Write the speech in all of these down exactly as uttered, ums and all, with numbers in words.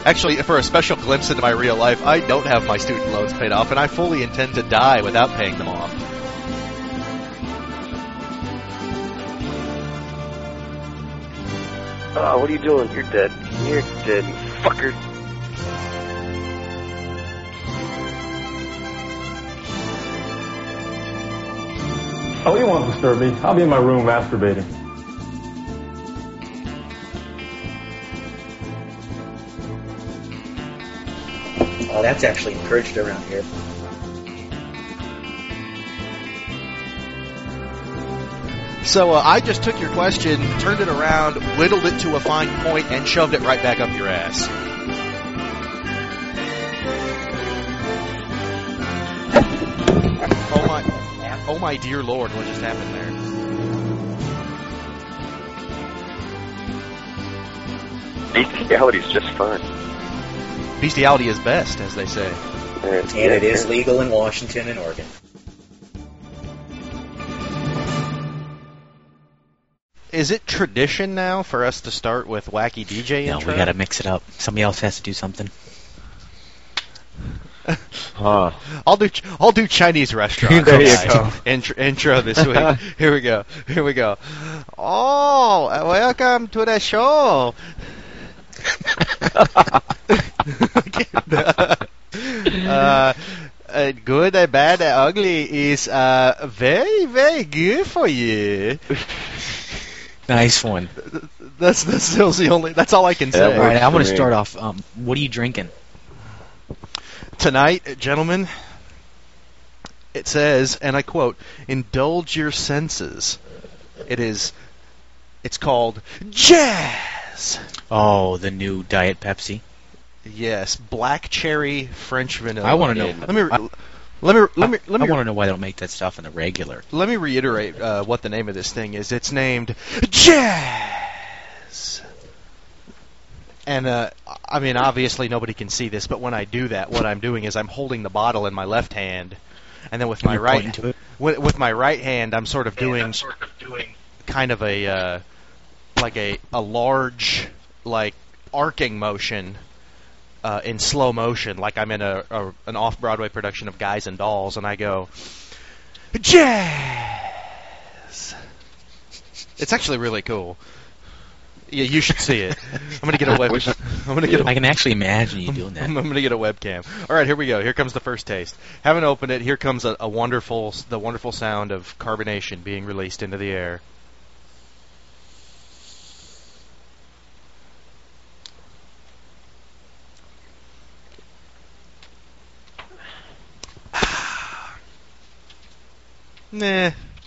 Actually, for a special glimpse into my real life, I don't have my student loans paid off, and I fully intend to die without paying them off. Oh, what are you doing? You're dead. You're dead, you fucker. Oh, you won't disturb me. I'll be in my room masturbating. Oh, that's actually encouraged around here. So uh, I just took your question, turned it around, whittled it to a fine point, and shoved it right back up your ass. Oh my, oh my dear Lord, what just happened there? Bestiality's just fun. Bestiality is best, as they say. And it is legal in Washington and Oregon. Is it tradition now for us to start with wacky D J no, intro? No, we gotta mix it up. Somebody else has to do something. Huh. I'll do I'll do Chinese restaurant. There you go. Intro, intro this week. Here we go. Here we go. Oh, welcome to the show. uh, uh, good, uh, bad, uh, ugly is uh, very, very good for you. Nice one. That's that's the only. That's all I can say. All right, I'm going to start off. Um, what are you drinking tonight, gentlemen? It says, and I quote, "Indulge your senses." It is. It's called Jazz. Oh, the new Diet Pepsi. Yes, black cherry French vanilla. I want to know. Let me. I, Let me let me let me. I want to know why they don't make that stuff in the regular. Let me reiterate uh, what the name of this thing is. It's named Jazz. And uh, I mean, obviously nobody can see this, but when I do that, what I'm doing is I'm holding the bottle in my left hand, and then with my You're right to it? with, with my right hand, I'm sort of doing, I'm sort of doing kind of a uh, like a a large like arcing motion. Uh, in slow motion, like I'm in a, a an off-Broadway production of Guys and Dolls, and I go, Jazz! It's actually really cool. Yeah, you should see it. I'm gonna get a web. I'm gonna get. A, I can actually imagine you doing that. I'm, I'm gonna get a webcam. All right, here we go. Here comes the first taste. Haven't opened it. Here comes a, a wonderful, the wonderful sound of carbonation being released into the air. Nah.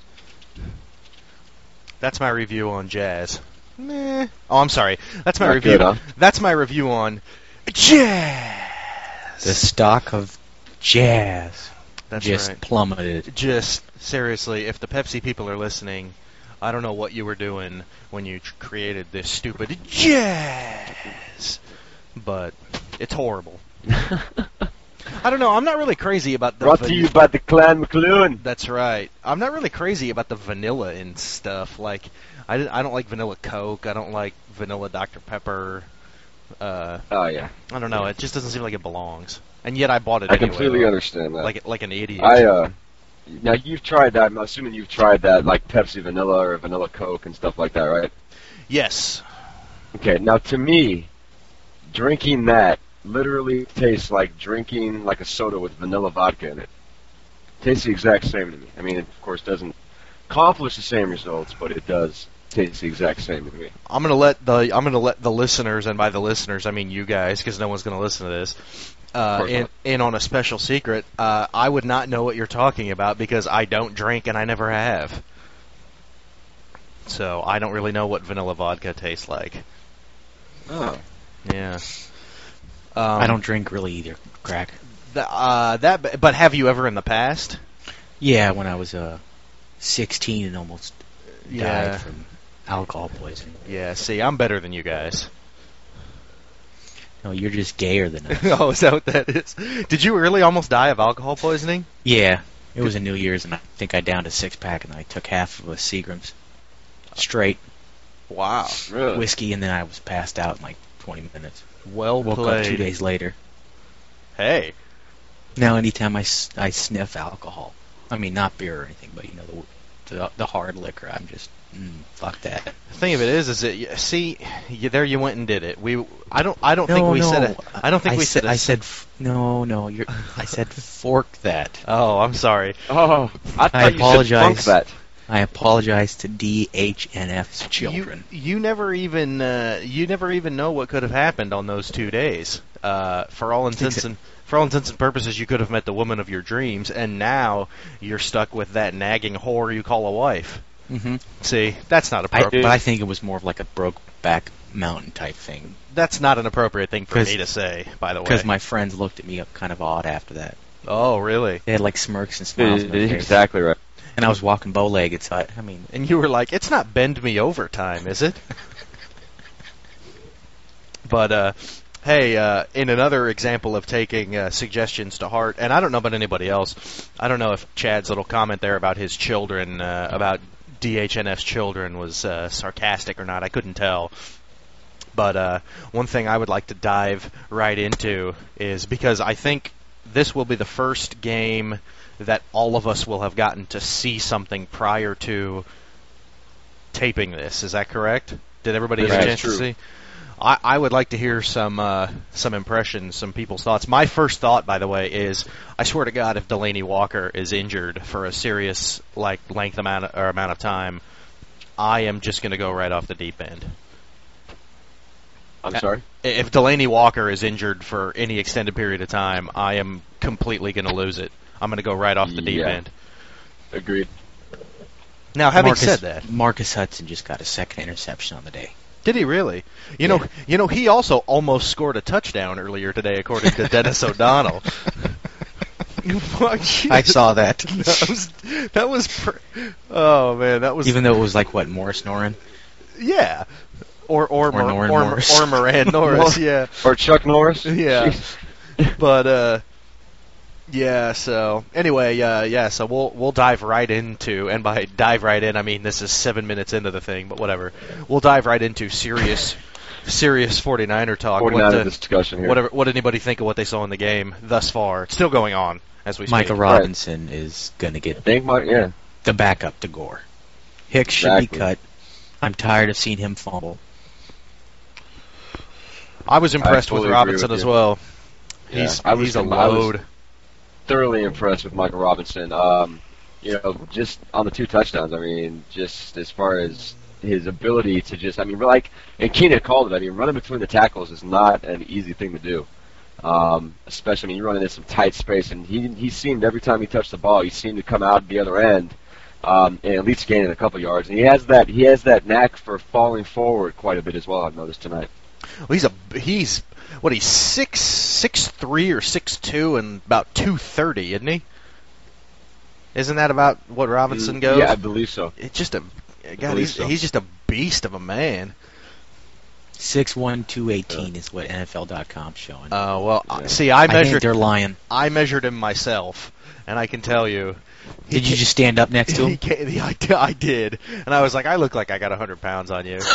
That's my review on Jazz. Nah. Oh, I'm sorry. That's my Not review. good, huh? That's my review on Jazz. The stock of Jazz That's just right. plummeted. Just seriously, if the Pepsi people are listening, I don't know what you were doing when you tr- created this stupid Jazz, but it's horrible. I don't know. I'm not really crazy about the. Brought van- to you by the Clan McLuhan. That's right. I'm not really crazy about the vanilla and stuff. Like, I, didn't- I don't like vanilla Coke. I don't like vanilla Doctor Pepper. Uh, Oh yeah, I don't know. It just doesn't seem like it belongs. And yet I bought it I anyway. completely understand that. Like like an idiot. I uh, now you've tried that. I'm assuming you've tried that, like Pepsi Vanilla or Vanilla Coke and stuff like that, right? Yes. Okay. Now to me, drinking that literally tastes like drinking like a soda with vanilla vodka in it. Tastes the exact same to me. I mean, it of course doesn't accomplish the same results, but it does taste the exact same to me. I'm gonna let the I'm gonna let the listeners, and by the listeners I mean you guys, because no one's gonna listen to this. Uh, in, in on a special secret, uh, I would not know what you're talking about because I don't drink and I never have. So I don't really know what vanilla vodka tastes like. Oh. Yeah. Um, I don't drink really either, crack. Th- uh, that, but have you ever in the past? Yeah, when I was uh, sixteen and almost Yeah. died from alcohol poisoning. Yeah. See, I'm better than you guys. No, you're just gayer than us. Oh, is that what that is? Did you really almost die of alcohol poisoning? Yeah, it was a New Year's, and I think I downed a six pack, and I took half of a Seagram's straight Wow. Really? whiskey, and then I was passed out in like twenty minutes. Well Woke played. up two days later. Hey. Now, anytime I, s- I sniff alcohol, I mean, not beer or anything, but, you know, the, the, the hard liquor, I'm just, mm, fuck that. The thing of it is, is that you, see, you, there you went and did it. We, I don't, I don't think No, we no. said it. I don't think I we said, said. I said, f- no, no, you're, I said fork that. Oh, I'm sorry. Oh, I thought I you apologize. said funk that. I apologize to D H N F's children. You, you never even, uh, you never even know what could have happened on those two days. Uh, for all intents and for all intents and purposes, you could have met the woman of your dreams, and now you're stuck with that nagging whore you call a wife. Mm-hmm. See, that's not I, appropriate. but I think it was more of like a Brokeback Mountain type thing. That's not an appropriate thing for 'Cause- me to say, by the way. Because my friends looked at me up kind of odd after that. Oh, really? They had like smirks and smiles on their face. Exactly right. And I was walking bow-legged, so I, I mean, And you were like, it's not bend me over time, is it? But, uh, hey, uh, in another example of taking uh, suggestions to heart, and I don't know about anybody else, I don't know if Chad's little comment there about his children, uh, about D H N F's children was uh, sarcastic or not, I couldn't tell. But uh, one thing I would like to dive right into is, because I think this will be the first game that all of us will have gotten to see something prior to taping this. Is that correct? Did everybody get a That's chance true. to see? I, I would like to hear some uh, some impressions, some people's thoughts. My first thought, by the way, is I swear to God, if Delaney Walker is injured for a serious like length amount of, or amount of time, I am just going to go right off the deep end. I'm sorry? If Delaney Walker is injured for any extended period of time, I am completely going to lose it. I'm going to go right off the deep Yeah. end. Agreed. Now, having Marcus, said that, Marcus Hudson just got a second interception on the the day. did he really? You know, you know, he also almost scored a touchdown earlier today, according to Dennis O'Donnell. I saw that. That was, that was, pr- oh man, that was Even though it was like, what, Morris Noren? yeah, or or Or Mor- Noren or, Morris. or Moran Norris, yeah. Or Chuck Norris? Yeah. Jeez. But uh yeah, so anyway, uh yeah, so we'll we'll dive right into, and by dive right in I mean this is seven minutes into the thing, but whatever. We'll dive right into serious serious forty-niner talk. forty-niner what, uh, discussion here. whatever what did anybody think of what they saw in the game thus far? It's still going on as we speak. Michael Robinson is going to get Think my, yeah. the backup to Gore. Hicks should Exactly. be cut. I'm tired of seeing him fumble. I was impressed fully with agree Robinson with as you. well. Yeah, He's I was- he's a I was- load. Thoroughly impressed with Michael Robinson. Um, you know, just on the two touchdowns, I mean, just as far as his ability to just, I mean, like, and Keenan called it, I mean, running between the tackles is not an easy thing to do. Um, especially when you're running in some tight space, and he he seemed, every time he touched the ball, he seemed to come out the other end, um, and at least gaining a couple yards. And he has that, he has that knack for falling forward quite a bit as well, I've noticed tonight. Well, he's a he's what he's six six three or six two and about two thirty, isn't he? Isn't that about what Robinson goes? Yeah, I believe so. It's just a God. believe He's, so. he's just a beast of a man. six one, two eighteen is what N F L dot com's showing. Uh, well, I Yeah. see, I I think measured they're lying. I measured him myself, and I can tell you. he Did you ca- just stand up next to He him? ca- I, did- I did, and I was like, I look like I got a hundred pounds on you.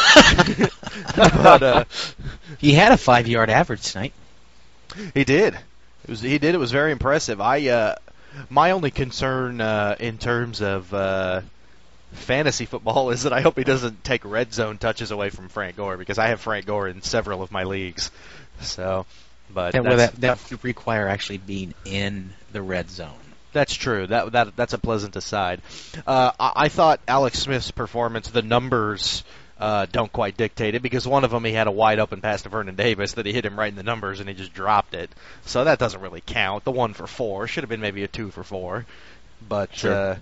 But uh, He had a five-yard average tonight. he did. It was he did. It was very impressive. I uh, my only concern uh, in terms of uh, fantasy football is that I hope he doesn't take red zone touches away from Frank Gore, because I have Frank Gore in several of my leagues. So, but That, well, that's, that, that would require actually being in the red zone. that's true. That that that's a pleasant aside. Uh, I, I thought Alex Smith's performance, the numbers. Uh, don't quite dictate it, because one of them he had a wide open pass to Vernon Davis that he hit him right in the numbers and he just dropped it. So that doesn't really count. The one for four should have been maybe a two for four, but Sure. uh,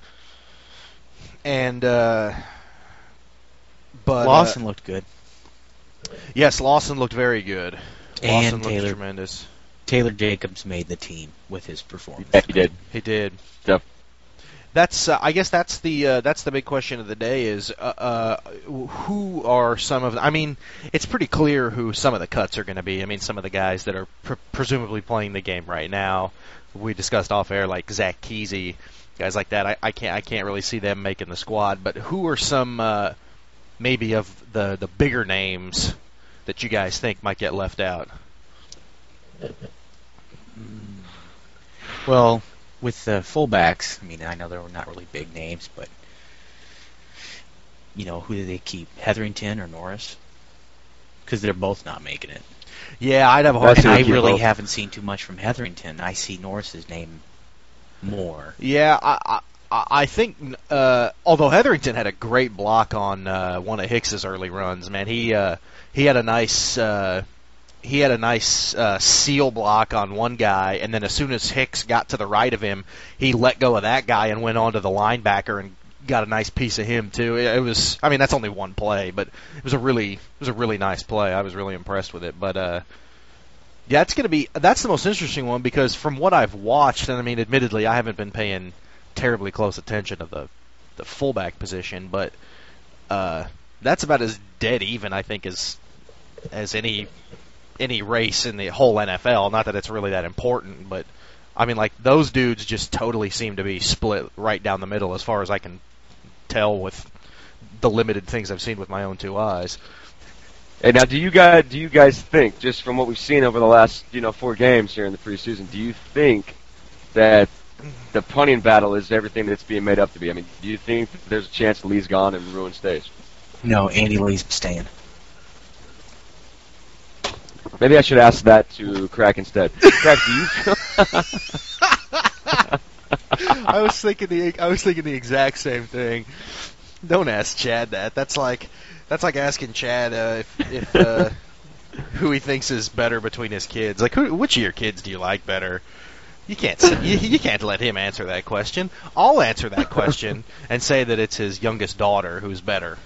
and uh, but Lawson uh, looked good. yes, Lawson looked very good. And Lawson looked Taylor. tremendous. Taylor Jacobs made the team with his performance. Yeah, he did. He did. Def- That's uh, I guess that's the uh, that's the big question of the day is uh, uh, who are some of the, I mean, it's pretty clear who some of the cuts are going to be. I mean, some of the guys that are pr- presumably playing the game right now. We discussed off air, like Zach Kesey, guys like that. I, I can't I can't really see them making the squad. But who are some uh, maybe of the the bigger names that you guys think might get left out? Well, with the fullbacks, I mean, I know they're not really big names, but you know, who do they keep? Hetherington or Norris? Because they're both not making it. Yeah, I'd have a hard And time. I keep really both. haven't seen too much from Hetherington. I see Norris's name more. Yeah, I I, I think uh, although Hetherington had a great block on uh, one of Hicks's early runs, man, he uh, he had a nice uh, he had a nice uh, seal block on one guy, and then as soon as Hicks got to the right of him, he let go of that guy and went on to the linebacker and got a nice piece of him too. It, it was, I mean, that's only one play, but it was a really it was a really nice play. I was really impressed with it, but. Uh, Yeah, it's going to be that's the most interesting one because from what I've watched, and I mean, admittedly, I haven't been paying terribly close attention to the the fullback position, but uh, that's about as dead even, I think, as as any any race in the whole N F L. Not that it's really that important, but I mean, like those dudes just totally seem to be split right down the middle, as far as I can tell with the limited things I've seen with my own two eyes. Hey, now, do you guys do you guys think, just from what we've seen over the last you know four games here in the preseason, do you think that the punting battle is everything that it's being made up to be? I mean, do you think that there's a chance Lee's gone and Ruin stays? No, Andy Lee's staying. Maybe I should ask that to Crack instead. Crack, do you feel? I was thinking the I was thinking the exact same thing. Don't ask Chad that. That's like that's like asking Chad uh, if, if uh, who he thinks is better between his kids. Like, who, which of your kids do you like better? You can't say, you, you can't let him answer that question. I'll answer that question and say that it's his youngest daughter who's better.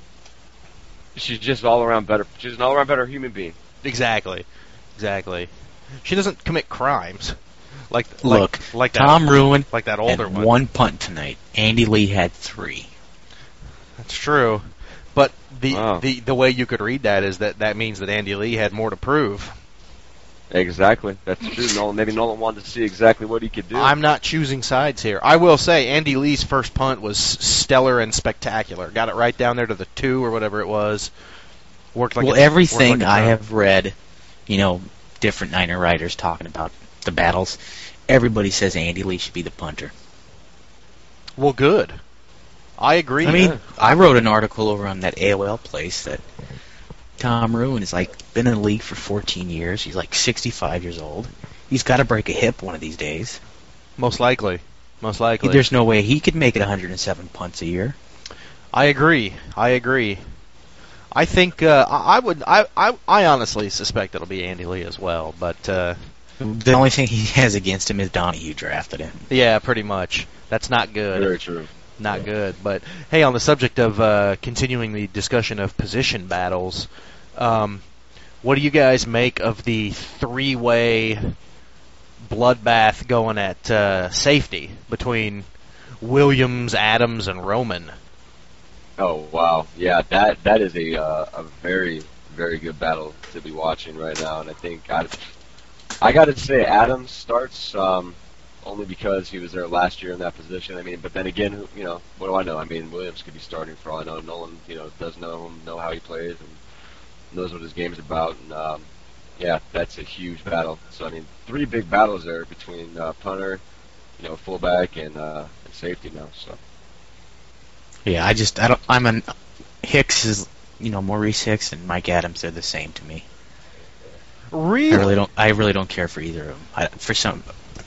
She's just all around better. She's an all around better human being. Exactly, exactly. She doesn't commit crimes. Like Look, like, like that, Tom Ruin like that had older one. one punt tonight. Andy Lee had three. That's true. But the, Wow. the the way you could read that is that that means that Andy Lee had more to prove. Exactly. That's true. Nolan, maybe Nolan wanted to see exactly what he could do. I'm not choosing sides here. I will say Andy Lee's first punt was stellar and spectacular. Got it right down there to the two or whatever it was. Worked like Well, a, everything worked like a I charm. have read, you know, different Niner writers talking about the battles, everybody says Andy Lee should be the punter. Well, good. I agree. I mean, yeah. I wrote an article over on that A O L place that Tom Ruin is like been in the league for fourteen years. He's like sixty-five years old. He's got to break a hip one of these days. most likely, most likely. There's no way he could make it one hundred seven punts a year. I agree. I agree. I think uh, I I would. I, I I honestly suspect it'll be Andy Lee as well. But uh, The only thing he has against him is Donahue drafted him. yeah, pretty much. That's not good. Very true. Not good. But hey, on the subject of uh, continuing the discussion of position battles, um, what do you guys make of the three-way bloodbath going at uh, safety between Williams, Adams, and Roman? Oh wow, yeah, that that is a uh, a very very good battle to be watching right now, and I think I, I got to say Adams starts um, only because he was there last year in that position. I mean, but then again, who- you know, what do I know? I mean, Williams could be starting for all I know. Nolan, you know, does know him, know how he plays, and knows what his game's about, and um, yeah, that's a huge battle. So I mean, three big battles there between uh, punter, you know, fullback, and, uh, and safety now. So. Yeah, I just I don't. I'm an Hicks is you know Maurice Hicks and Mike Adams. They're the same to me. Really? I really don't. I really don't care for either of them. I, for some,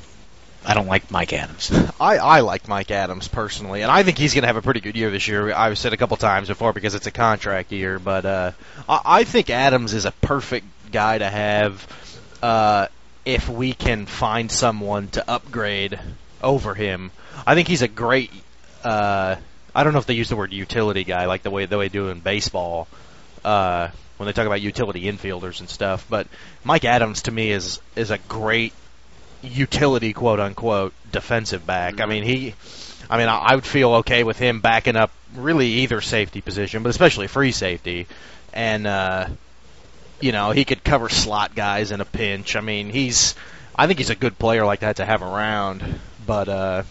I don't like Mike Adams. I, I like Mike Adams personally, and I think he's going to have a pretty good year this year. I've said a couple times before because it's a contract year, but uh, I, I think Adams is a perfect guy to have uh, if we can find someone to upgrade over him. I think he's a great. Uh, I don't know if they use the word utility guy like the way the way they do in baseball uh, when they talk about utility infielders and stuff. But Mike Adams to me is is a great utility, quote unquote, defensive back. I mean, he, I mean, I, I would feel okay with him backing up really either safety position, but especially free safety, and uh, you know, he could cover slot guys in a pinch. I mean, he's, I think he's a good player like that to have around, but. Uh,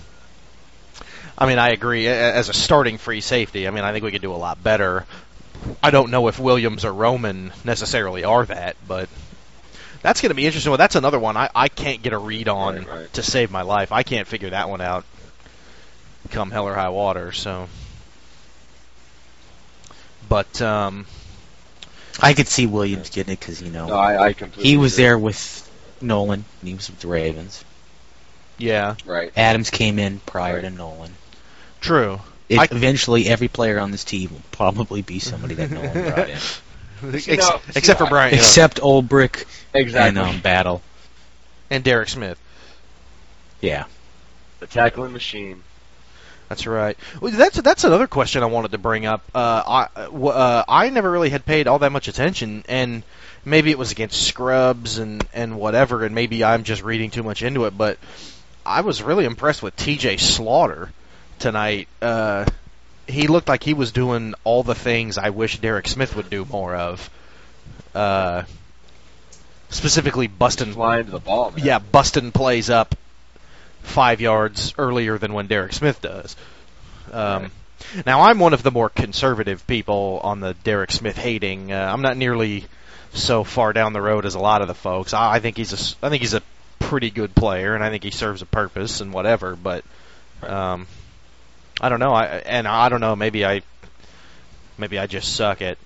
I mean, I agree. As a starting free safety, I mean, I think we could do a lot better. I don't know if Williams or Roman necessarily are that, but That's going to be interesting. Well, that's another one I, I can't get a read on Right, right. to save my life. I can't figure that one out come hell or high water. So, but um, I could see Williams getting it because, you know, No, I, I completely he was agree. there with Nolan. He was with the Ravens. yeah, Right. Adams came in prior Right. to Nolan. true. It, I- eventually, every player on this team will probably be somebody that Nolan brought in. Ex- See, now- except see, for Brian Young Except Old Brick Exactly. and um, Battle. and Derek Smith. Yeah. The tackling machine. That's right. Well, that's that's another question I wanted to bring up. Uh, I w- uh, I never really had paid all that much attention, and maybe it was against scrubs and, and whatever, and maybe I'm just reading too much into it. But I was really impressed with T J Slaughter tonight. Uh, he looked like he was doing all the things I wish Derek Smith would do more of. Uh, specifically, busting Flying to the ball, man. yeah, busting plays up five yards earlier than when Derek Smith does. Um, Right. Now, I'm one of the more conservative people on the Derek Smith hating. Uh, I'm not nearly so far down the road as a lot of the folks. I, I think he's a, s- I think he's a pretty good player, and I think he serves a purpose and whatever. But um, I don't know. I and I don't know. Maybe I, maybe I just suck at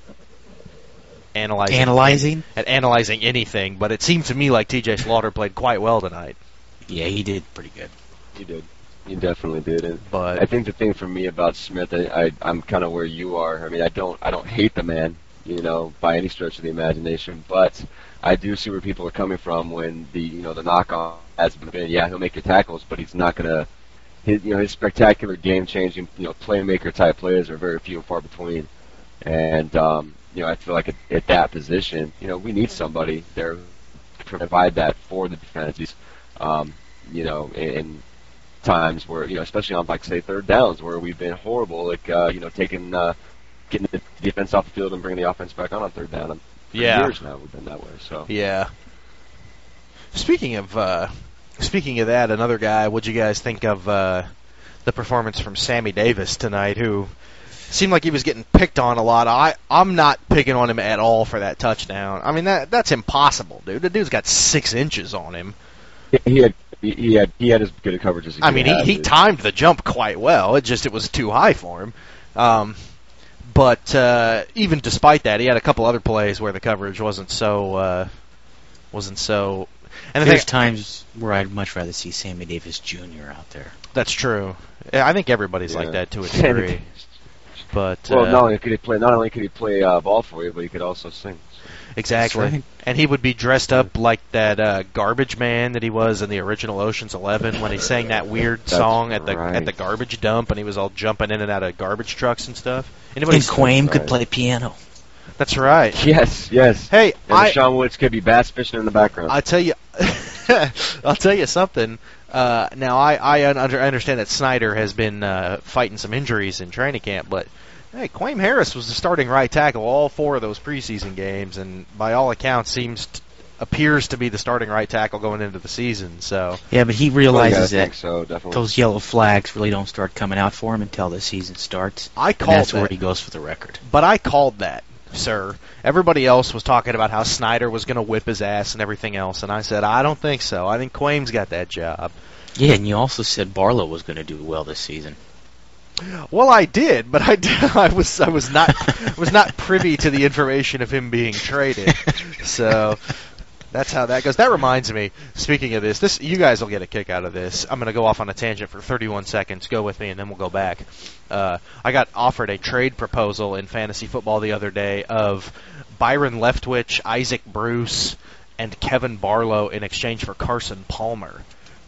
analyzing Analyzing? at analyzing anything. But it seemed to me like T J Slaughter played quite well tonight. Yeah, he did pretty good. He did. He definitely did. And But I think the thing for me about Smith, I, I I'm kind of where you are. I mean, I don't I don't hate the man, you know, by any stretch of the imagination, but I do see where people are coming from when the you know the knock on has been, yeah, he'll make your tackles, but he's not gonna. His you know his spectacular game changing you know playmaker type plays are very few and far between, and um, you know I feel like at, at that position, you know, we need somebody there to provide that for the defense. Um, you know, in, in times where you know, especially on like say third downs where we've been horrible, like uh, you know, taking uh, getting the defense off the field and bringing the offense back on on third down. And for Yeah. years now we've been that way. So yeah. Speaking of uh, speaking of that, another guy. What'd you guys think of uh, the performance from Sammy Davis tonight? Who seemed like he was getting picked on a lot. I I'm not picking on him at all for that touchdown. I mean that that's impossible, dude. The dude's got six inches on him. he had he, he had he had as good a coverage as he I could mean, have. he, he timed the jump quite well. It just it was too high for him. Um, but uh, even despite that, he had a couple other plays where the coverage wasn't so uh, wasn't so. And the There's thing, times where I'd much rather see Sammy Davis Junior out there. that's true. Yeah, I think everybody's like Yeah. that to a Sammy degree. But Well, uh, not only could he play, not only could he play uh, ball for you, but he could also sing. exactly, That's right. and he would be dressed up like that uh, garbage man that he was in the original Ocean's Eleven when he sang that weird That's song at the right. at the garbage dump, and he was all jumping in and out of garbage trucks and stuff. Anybody? And Quame right. could play piano. That's right. Yes, yes. Hey, And I Sean Woods could be bass fishing in the background. I tell you, I'll tell you something. Uh, now I I, un- under, I understand that Snyder has been uh, fighting some injuries in training camp, but hey, Quame Harris was the starting right tackle all four of those preseason games, and by all accounts seems t- appears to be the starting right tackle going into the season. So Yeah, but he Well, realizes yeah, I that think so, definitely. those yellow flags really don't start coming out for him until the season starts. I And called that's where that. he goes for the record. But I called that, sir. Everybody else was talking about how Snyder was going to whip his ass and everything else, and I said I don't think so. I think Quame's got that job. Yeah, and you also said Barlow was going to do well this season. Well, I did, but I, did, I was I was not was not privy to the information of him being traded. So that's how that goes. That reminds me. Speaking of this, this you guys will get a kick out of this. I'm going to go off on a tangent for thirty-one seconds. Go with me, and then we'll go back. Uh, I got offered a trade proposal in fantasy football the other day of Byron Leftwich, Isaac Bruce, and Kevin Barlow in exchange for Carson Palmer.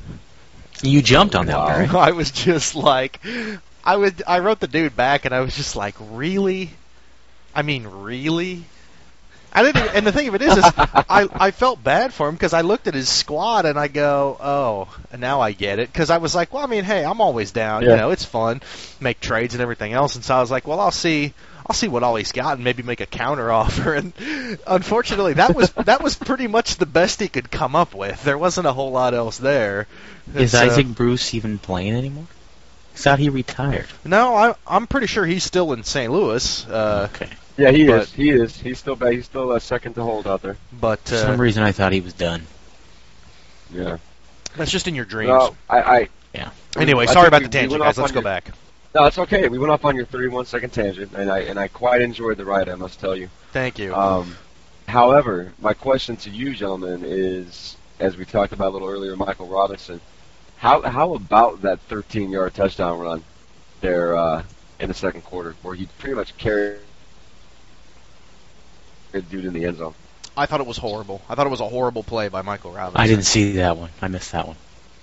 You jumped on that Wow. one, right? I was just like, I would. I wrote the dude back, and I was just like, really? I mean, really? I didn't. Even, and the thing of it is, is I I felt bad for him because I looked at his squad and I go, oh, and now I get it because I was like, well, I mean, hey, I'm always down. You Yeah. know, it's fun, make trades and everything else, and so I was like, well, I'll see. I'll see what all he's got and maybe make a counter offer. And unfortunately, that was that was pretty much the best he could come up with. There wasn't a whole lot else there. And Is so- Isaac Bruce even playing anymore? Thought he retired. No, I, I'm pretty sure he's still in Saint Louis. Uh, Okay. Yeah, he But- is. He is. He's still back. He's still uh, second to hold out there. but For uh, some reason, I thought he was done. Yeah. that's just in your dreams. Well, I, I anyway, I sorry think about we- the we tangent, went guys. off Let's on go your- back. No, it's okay. We went off on your thirty-one second tangent, and I and I quite enjoyed the ride. I must tell you. Thank you. Um, however, my question to you, gentlemen, is as we talked about a little earlier, Michael Robinson. How how about that thirteen yard touchdown run there uh, in the second quarter, where he pretty much carried the dude in the end zone? I thought it was horrible. I thought it was a horrible play by Michael Robinson. I didn't see that one. I missed that one.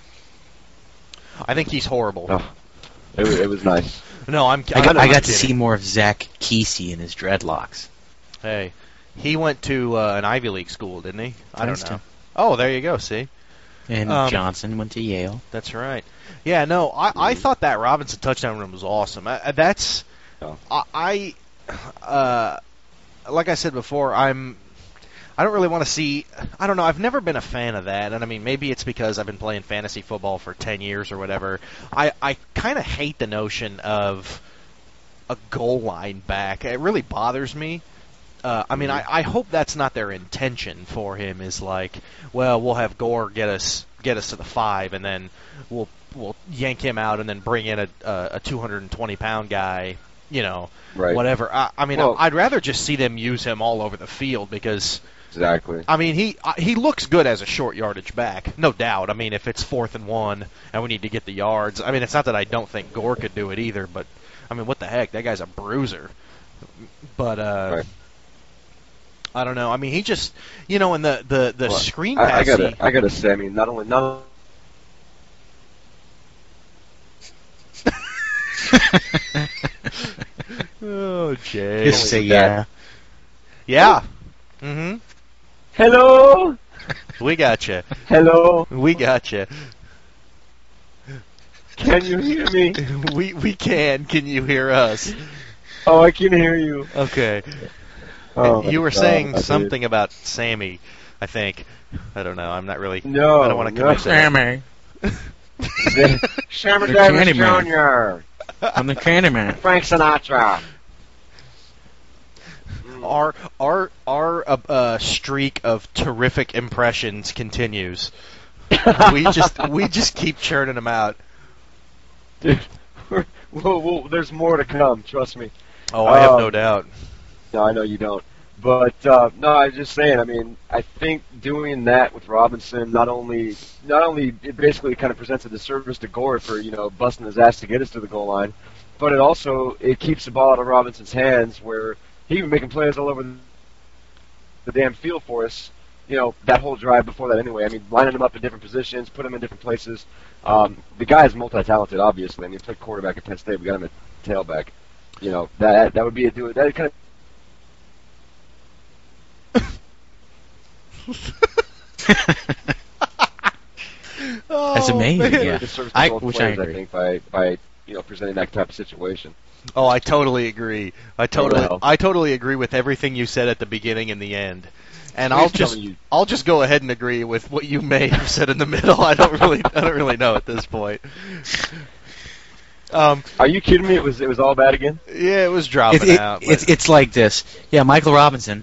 I think he's horrible. Oh, it, was- it was nice. No, I'm. I got, I'm I not got to kidding. see more of Zach Kesey and his dreadlocks. Hey, he went to uh, an Ivy League school, didn't he? I don't Princeton. know. Oh, there you go. See, And Um, Johnson went to Yale. that's right. Yeah, no, I, I thought that Robinson touchdown run was awesome. I, I- that's Oh. I, I uh, like I said before, I'm. I don't really want to see. I don't know. I've never been a fan of that, and I mean, maybe it's because I've been playing fantasy football for ten years or whatever. I I kind of hate the notion of a goal line back. It really bothers me. Uh, I mean, I, I hope that's not their intention for him. Is like, well, we'll have Gore get us get us to the five, and then we'll we'll yank him out, and then bring in a a, a two hundred twenty pound guy. You know, Right. whatever. I, I mean, Well- I'd rather just see them use him all over the field because. Exactly. I mean, he uh, he looks good as a short yardage back, no doubt. I mean, if it's fourth and one and we need to get the yards, I mean, it's not that I don't think Gore could do it either, but I mean, what the heck? That guy's a bruiser. But uh, Right. I don't know. I mean, he just, you know, in the the the Well, screen I, I pass. gotta, he- I gotta say, I mean, not only, not oh, Jay. Just say with yeah. Yeah. Mm-hmm. hello, We got you. hello, We got you. can you hear me? We we can. Can you hear us? Oh, I can hear you. Okay. Oh, you my were God, saying I did. something about Sammy, I think. I don't know. I'm not really. No, I don't want to no. commit to that. Sammy. Shammer The Davis Candyman. Junior I'm the Candyman. Frank Sinatra. Our our our uh, uh, streak of terrific impressions continues. we just we just keep churning them out. Dude, we're, we'll, we'll, there's more to come. Trust me. Oh, I have Um, no doubt. No, I know you don't. But uh, no, I was just saying. I mean, I think doing that with Robinson not only not only it basically kind of presents a disservice to Gore for you know busting his ass to get us to the goal line, but it also it keeps the ball out of Robinson's hands where he was making plays all over the, the damn field for us. You know that whole drive before that anyway. I mean, lining him up in different positions, put him in different places. Um, the guy is multi-talented, obviously. I mean, he played quarterback at Penn State. We got him at tailback. You know that that would be a do it. That kind of Oh, That's amazing, man. yeah. disservice to I- both which I players, agree. think by by you know presenting that type of situation. Oh, I totally agree. I totally hell. I totally agree with everything you said at the beginning and the end. And Please I'll tell just me you- I'll just go ahead and agree with what you may have said in the middle. I don't really I don't really know at this point. Um, Are you kidding me? It was it was all bad again. yeah, it was dropping It, it, out. it's but- it's like this. Yeah, Michael Robinson.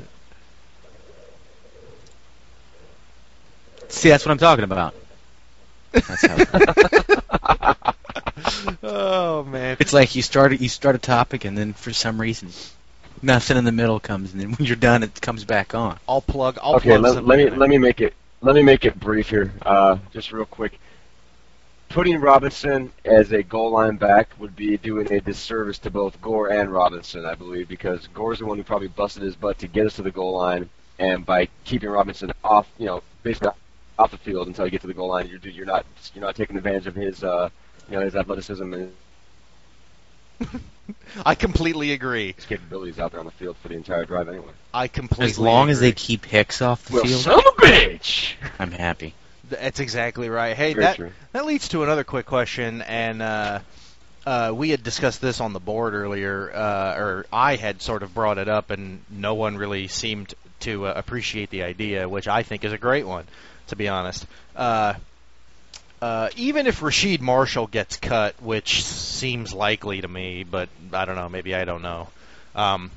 See, that's what I'm talking about. That's how oh man. it's like you start you start a topic and then for some reason nothing in the middle comes and then when you're done it comes back on. I'll plug. I'll Okay, plug let, something let me in. let me make it let me make it brief here, uh, just real quick. Putting Robinson as a goal line back would be doing a disservice to both Gore and Robinson, I believe, because Gore's the one who probably busted his butt to get us to the goal line, and by keeping Robinson off, you know, basically off the field until you get to the goal line, you're you're not you're not taking advantage of his uh, you know his athleticism and I completely agree. his capabilities out there on the field for the entire drive anyway. I completely. As long as they agree. keep Hicks off the Well, field, son of a bitch. I'm happy. That's exactly right. Hey, Very that true. that leads to another quick question, and uh, uh, we had discussed this on the board earlier, uh, or I had sort of brought it up, and no one really seemed to uh, appreciate the idea, which I think is a great one, to be honest. Uh, uh, uh, even if Rasheed Marshall gets cut, which seems likely to me, but I don't know, maybe I don't know. Um,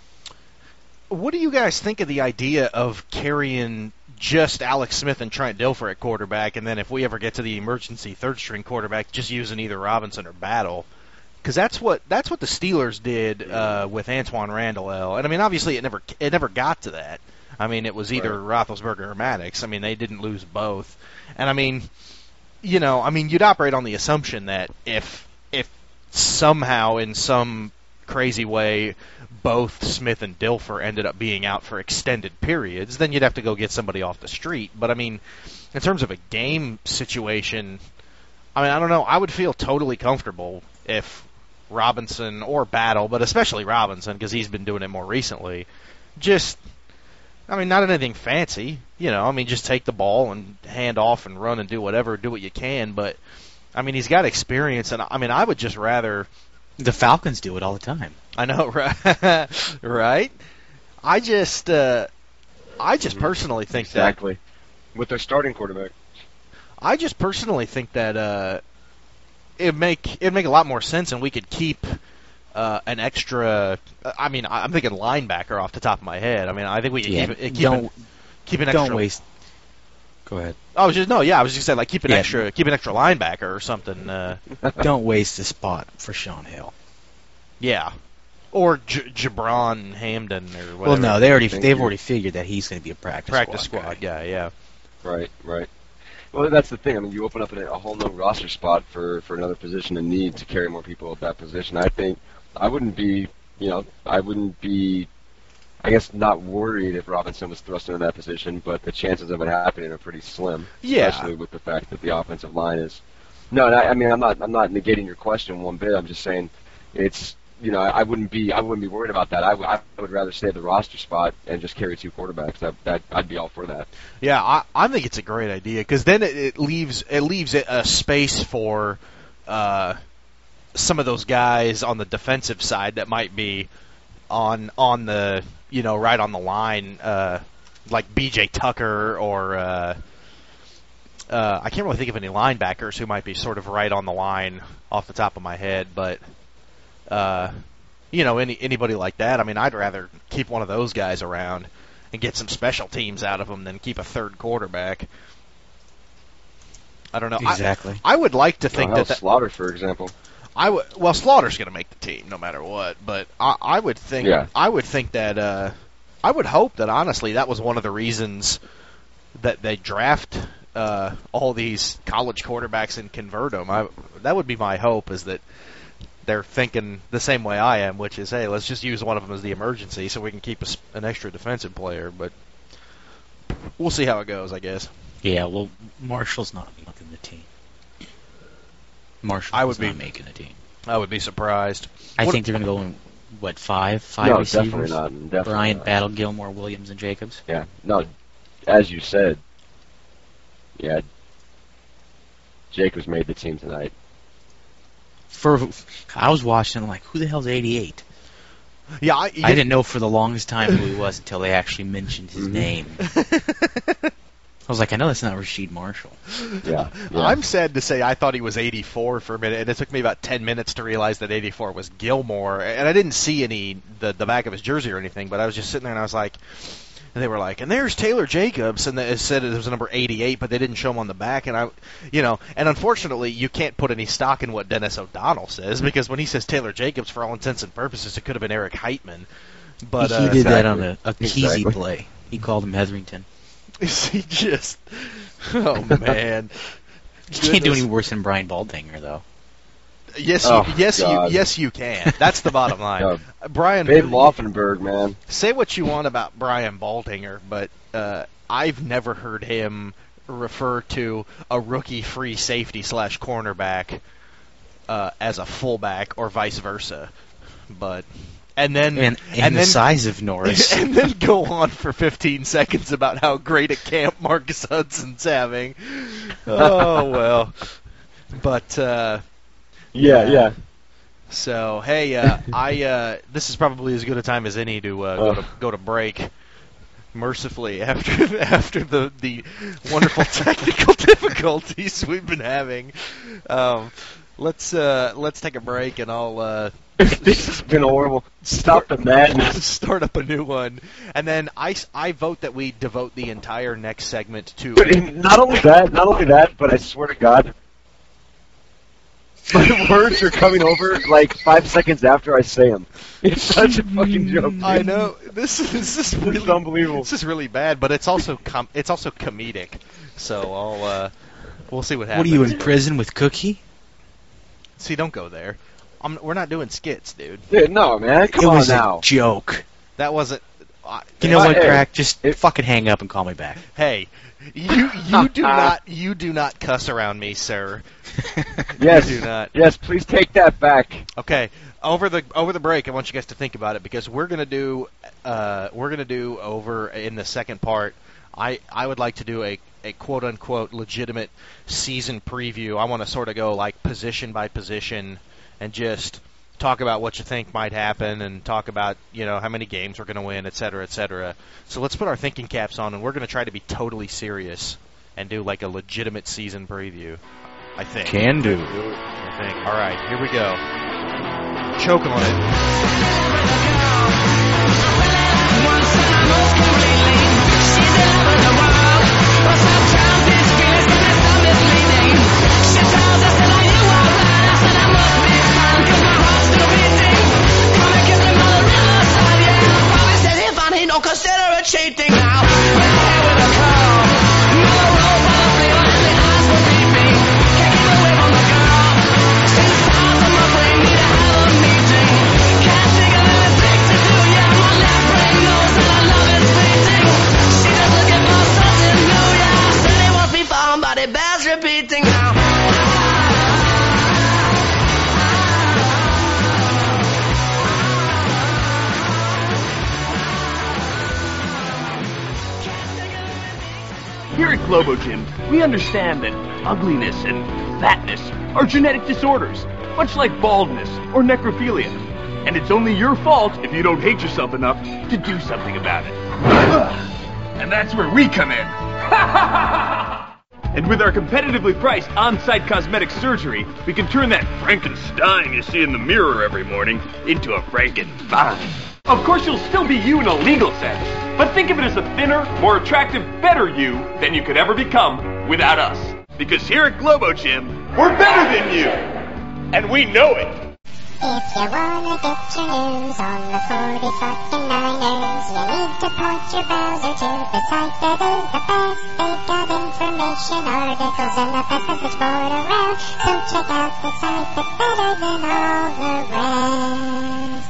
what do you guys think of the idea of carrying just Alex Smith and Trent Dilfer at quarterback, and then if we ever get to the emergency third-string quarterback, just using either Robinson or Battle? Because that's what that's what the Steelers did uh, with Antoine Randall. And I mean, obviously, it never it never got to that. I mean, it was either right. Roethlisberger or Maddox. I mean, they didn't lose both. And I mean, you know, I mean, you'd operate on the assumption that if if somehow in some crazy way both Smith and Dilfer ended up being out for extended periods, then you'd have to go get somebody off the street. But I mean, in terms of a game situation, I mean, I don't know. I would feel totally comfortable if Robinson or Battle, but especially Robinson because he's been doing it more recently, just, I mean, not anything fancy, you know, I mean, just take the ball and hand off and run and do whatever, do what you can, but, I mean, he's got experience, and, I mean, I would just rather... The Falcons do it all the time. I know, right? Right? I just, uh, I just personally think exactly. that... Exactly. With their starting quarterback. I just personally think that, uh, it'd make, it'd make a lot more sense, and we could keep... Uh, an extra, I mean, I'm thinking linebacker off the top of my head. I mean, I think we yeah, keep, keep, don't, an, keep an extra. Don't waste. Go ahead. I was just no, yeah, I was just saying like keep an yeah. extra, keep an extra linebacker or something. Uh, don't waste the spot for Sean Hill. Yeah, or J- Jabron Hamden or whatever. Well, no, they already they've already figured that he's going to be a practice practice squad, squad guy. guy. Yeah. Right, right. Well, that's the thing. I mean, you open up a, a whole new roster spot for for another position and need to carry more people at that position. I think. I wouldn't be, you know, I wouldn't be, I guess, not worried if Robinson was thrust into that position, but the chances of it happening are pretty slim. Yeah. Especially with the fact that the offensive line is. No, I, I mean, I'm not, I'm not negating your question one bit. I'm just saying, it's, you know, I wouldn't be, I wouldn't be worried about that. I, w- I would rather stay at the roster spot and just carry two quarterbacks. That, that I'd be all for that. Yeah, I, I think it's a great idea because then it, it leaves, it leaves it a space for. Uh, some of those guys on the defensive side that might be on on the you know right on the line, uh, like B J Tucker or uh, uh, I can't really think of any linebackers who might be sort of right on the line off the top of my head, but uh, you know any anybody like that. I mean, I'd rather keep one of those guys around and get some special teams out of them than keep a third quarterback. I don't know. Exactly. I, I would like to think oh, that, that Slaughter, for example. I w- well, Slaughter's going to make the team no matter what, but I, I would think yeah. I would think that uh, I would hope that honestly that was one of the reasons that they draft uh, all these college quarterbacks and convert them. I, that would be my hope is that they're thinking the same way I am, which is, hey, let's just use one of them as the emergency so we can keep a, an extra defensive player. But we'll see how it goes, I guess. Yeah, well, Marshall's not making the team. Marshall I would is be, not making the team. I would be surprised. I what, think they're going to go in, what, five? Five no, receivers? definitely not. Definitely Bryant, not. Battle, Gilmore, Williams, and Jacobs? Yeah. No, as you said, yeah, Jacobs made the team tonight. For I was watching, I'm like, who the hell's eighty-eight? Yeah, I, I didn't know for the longest time who he was until they actually mentioned his mm-hmm. name. I was like, I know that's not Rasheed Marshall. Yeah, yeah. I'm sad to say I thought he was eighty-four for a minute, and it took me about ten minutes to realize that eighty-four was Gilmore. And I didn't see any the the back of his jersey or anything, but I was just sitting there and I was like, and they were like, and there's Taylor Jacobs, and it said it was number eighty-eight, but they didn't show him on the back, and I, you know, and unfortunately you can't put any stock in what Dennis O'Donnell says because when he says Taylor Jacobs, for all intents and purposes, it could have been Eric Heitman. But he, uh, he did exactly. that on a, a Keezy Exactly. play. He called him Hetherington. he just, oh man, You can't do any worse than Brian Baldinger, though. Yes, Oh, you, yes, God. you, yes, you can. That's the bottom line. No. Brian, Babe Laufenberg, man. say what you want about Brian Baldinger, but uh, I've never heard him refer to a rookie free safety slash cornerback uh, as a fullback or vice versa. But and then And, and, and the then size of Norris. and then go on for fifteen seconds about how great a camp Marcus Hudson's having. Oh well, but. Uh, Yeah, yeah. So hey, uh, I uh, this is probably as good a time as any to uh, go to go to break. mercifully after after the the wonderful technical difficulties we've been having. Um, let's uh, let's take a break, and I'll. Uh, this has been horrible. Stop the madness. Start up a new one, and then I, I vote that we devote the entire next segment to. But in, not only that, not only that, but I swear to God, my words are coming over like five seconds after I say them. It's such a fucking joke. I know this is this is really It's unbelievable. This is really bad, but it's also com- it's also comedic. So I'll uh, we'll see what happens. What are you in prison with Cookie? See, don't go there. I'm, we're not doing skits, dude. Dude, no, man. Come it on was now. a joke. That wasn't. Uh, You know Uh, what, hey, Crack? Just it- fucking hang up and call me back. Hey, you you do not you do not cuss around me, sir. Yes. You do not. Yes, please take that back. Okay, over the over the break, I want you guys to think about it because we're gonna do uh, we're gonna do over in the second part. I I would like to do a a quote unquote legitimate season preview. I want to sort of go like position by position and just talk about what you think might happen and talk about you know how many games we're gonna win, et cetera, et cetera. So let's put our thinking caps on and we're gonna try to be totally serious and do like a legitimate season preview. I think. Can do. I think. All right, here we go. Choke on it. Consider it cheating now. We're here with a call. Another roll for the flavor and the eyes will leave me. Can't keep away from the girl. Since thoughts on my brain need to have a meeting. Can't think of anything to do. Yeah, my left brain knows that I love is fleeting. She just looking for something new. Yeah, said it won't be fun, but it bears repeating now. Here at Globo Gym, we understand that ugliness and fatness are genetic disorders, much like baldness or necrophilia. And it's only your fault if you don't hate yourself enough to do something about it. And that's where we come in. And with our competitively priced on-site cosmetic surgery, we can turn that Frankenstein you see in the mirror every morning into a Frankenfine. Of course, you'll still be you in a legal sense, but think of it as a thinner, more attractive, better you than you could ever become without us. Because here at Globo Gym, we're better than you, and we know it. If you wanna get your news on the forty fucking Niners, you need to point your browser to the site that is the best. They've got information, articles, and the best message board around. So check out the site that's better than all the rest.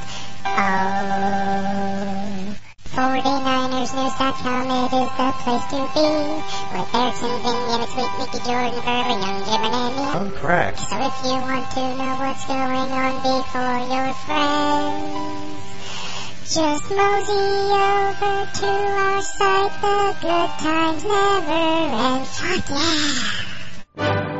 Oh, forty niners news dot com, it is the place to be. With Erickson, Vinny, Sweet Mickey, Jordan, Irving, Young, Jim, and Andy. Oh, crack. So if you want to know what's going on before your friends, just mosey over to our site. The good times never end. Fuck yeah!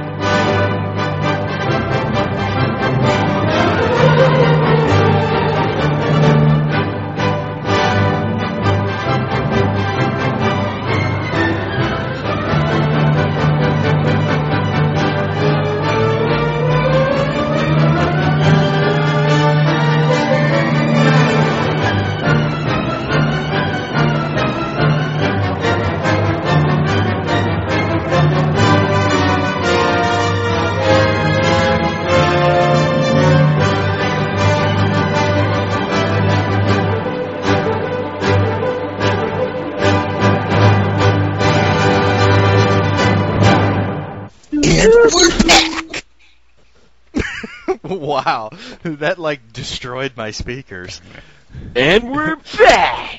Wow, that like destroyed my speakers. And we're back!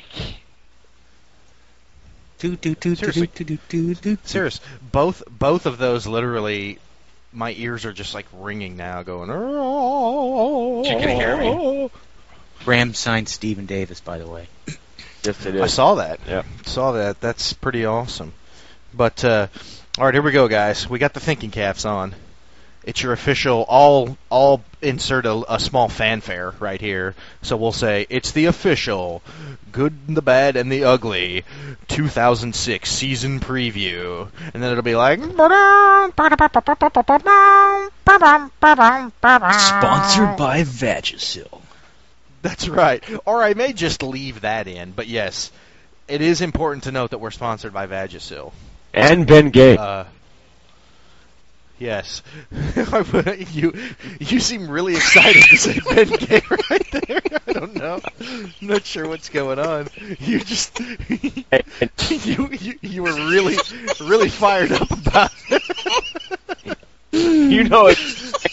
Do, do, do, do, do, do, do, do. Serious, both both of those literally, my ears are just like ringing now, going. Oh, You can hear me. Ram signed Stephen Davis, by the way. Yes, it is. I saw that. Yeah. Saw that. That's pretty awesome. But uh, all right, here we go, guys. We got the thinking caps on. It's your official. All all insert a, a small fanfare right here. So we'll say it's the official Good, the Bad, and the Ugly two thousand six season preview. And then it'll be like... Sponsored by Vagisil. That's right. Or I may just leave that in, but yes, it is important to note that we're sponsored by Vagisil. And Ben Gay. Uh, yes. you you seem really excited to say Ben Gay right there. I don't know. I'm not sure what's going on. You just you, you you were really really fired up about it. You know it.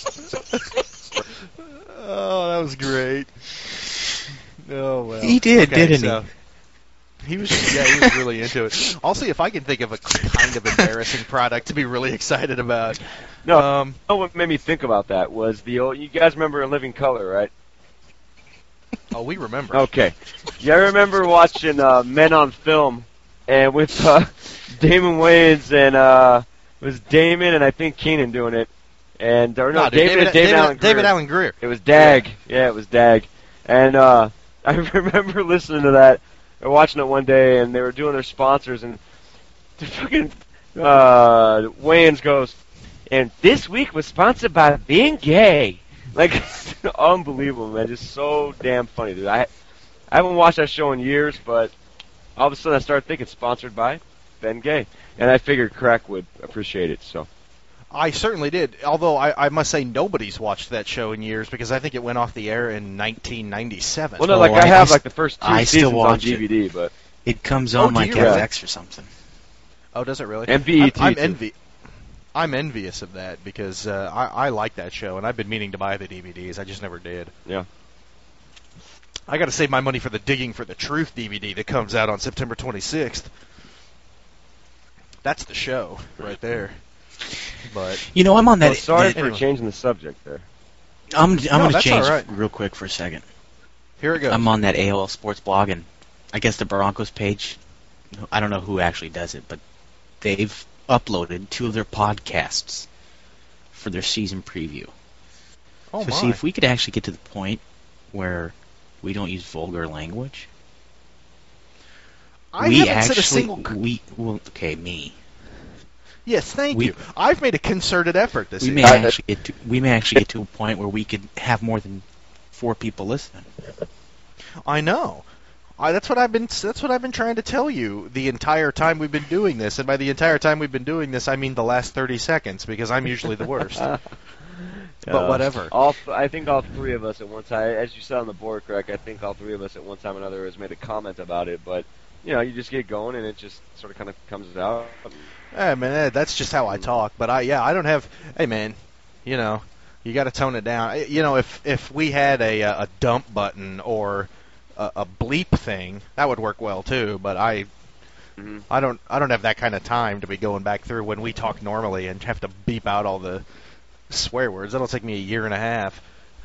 Oh, that was great. Oh well. He did, okay, didn't so. he? He was, yeah, he was really into it. I'll see if I can think of a kind of embarrassing product to be really excited about. No, um, you know what made me think about that was the old. You guys remember In Living Color, right? Oh, we remember. Okay. Yeah, I remember watching uh, Men on Film, and with uh, Damon Wayans and uh, it was Damon and I think Keenan doing it, and or no, no dude, David, David, and David, David, Allen Greer. David Allen Greer. It was Dag. Yeah, yeah it was Dag, and uh, I remember listening to that. I was watching it one day, and they were doing their sponsors, and the fucking uh, Wayans goes, and this week was sponsored by being gay. Like, unbelievable, man. Just so damn funny, dude. I I haven't watched that show in years, but all of a sudden I started thinking sponsored by Ben Gay, and I figured Crack would appreciate it. So I certainly did. Although I, I must say nobody's watched that show in years because I think it went off the air in nineteen ninety-seven. Well, no, Oh, like I, I- have I like the first two I still seasons on watch D V D, but It comes Oh, on do like you really? F X or something. Oh, does it really? and B E T I'm, I'm too. envy. I'm envious of that because uh, I, I like that show, and I've been meaning to buy the D V Ds. I just never did. Yeah. I got to save my money for the Digging for the Truth D V D that comes out on September twenty-sixth. That's the show right there. But You know, I'm on that. Well, sorry that- for anyway. changing the subject there. I'm, I'm No, going to that's change all right. real quick for a second. here it goes. I'm on that A O L Sports blog, and I guess the Broncos page, I don't know who actually does it, but they've uploaded two of their podcasts for their season preview. oh so my. see if we could actually get to the point where we don't use vulgar language. I we haven't actually, said a single. we well, okay, me. Yes, thank we- you. I've made a concerted effort this We year. may actually get to we may actually get to a point where we could have more than four people listening. I know. I, that's what I've been. That's what I've been trying to tell you the entire time we've been doing this, and by the entire time we've been doing this, I mean the last thirty seconds, because I'm usually the worst. But Uh, whatever. All th- I think all three of us at one time, as you said on the board, Craig, I think all three of us at one time or another has made a comment about it. But you know, you just get going, and it just sort of kind of comes out. Hey man, eh, that's just how I talk. But I, yeah, I don't have. Hey man, you know, you got to tone it down. Eh, You know, if if we had a uh, a dump button or a, a bleep thing, that would work well too. But I, Mhm. I don't, I don't have that kind of time to be going back through when we talk normally and have to beep out all the swear words. That'll take me a year and a half.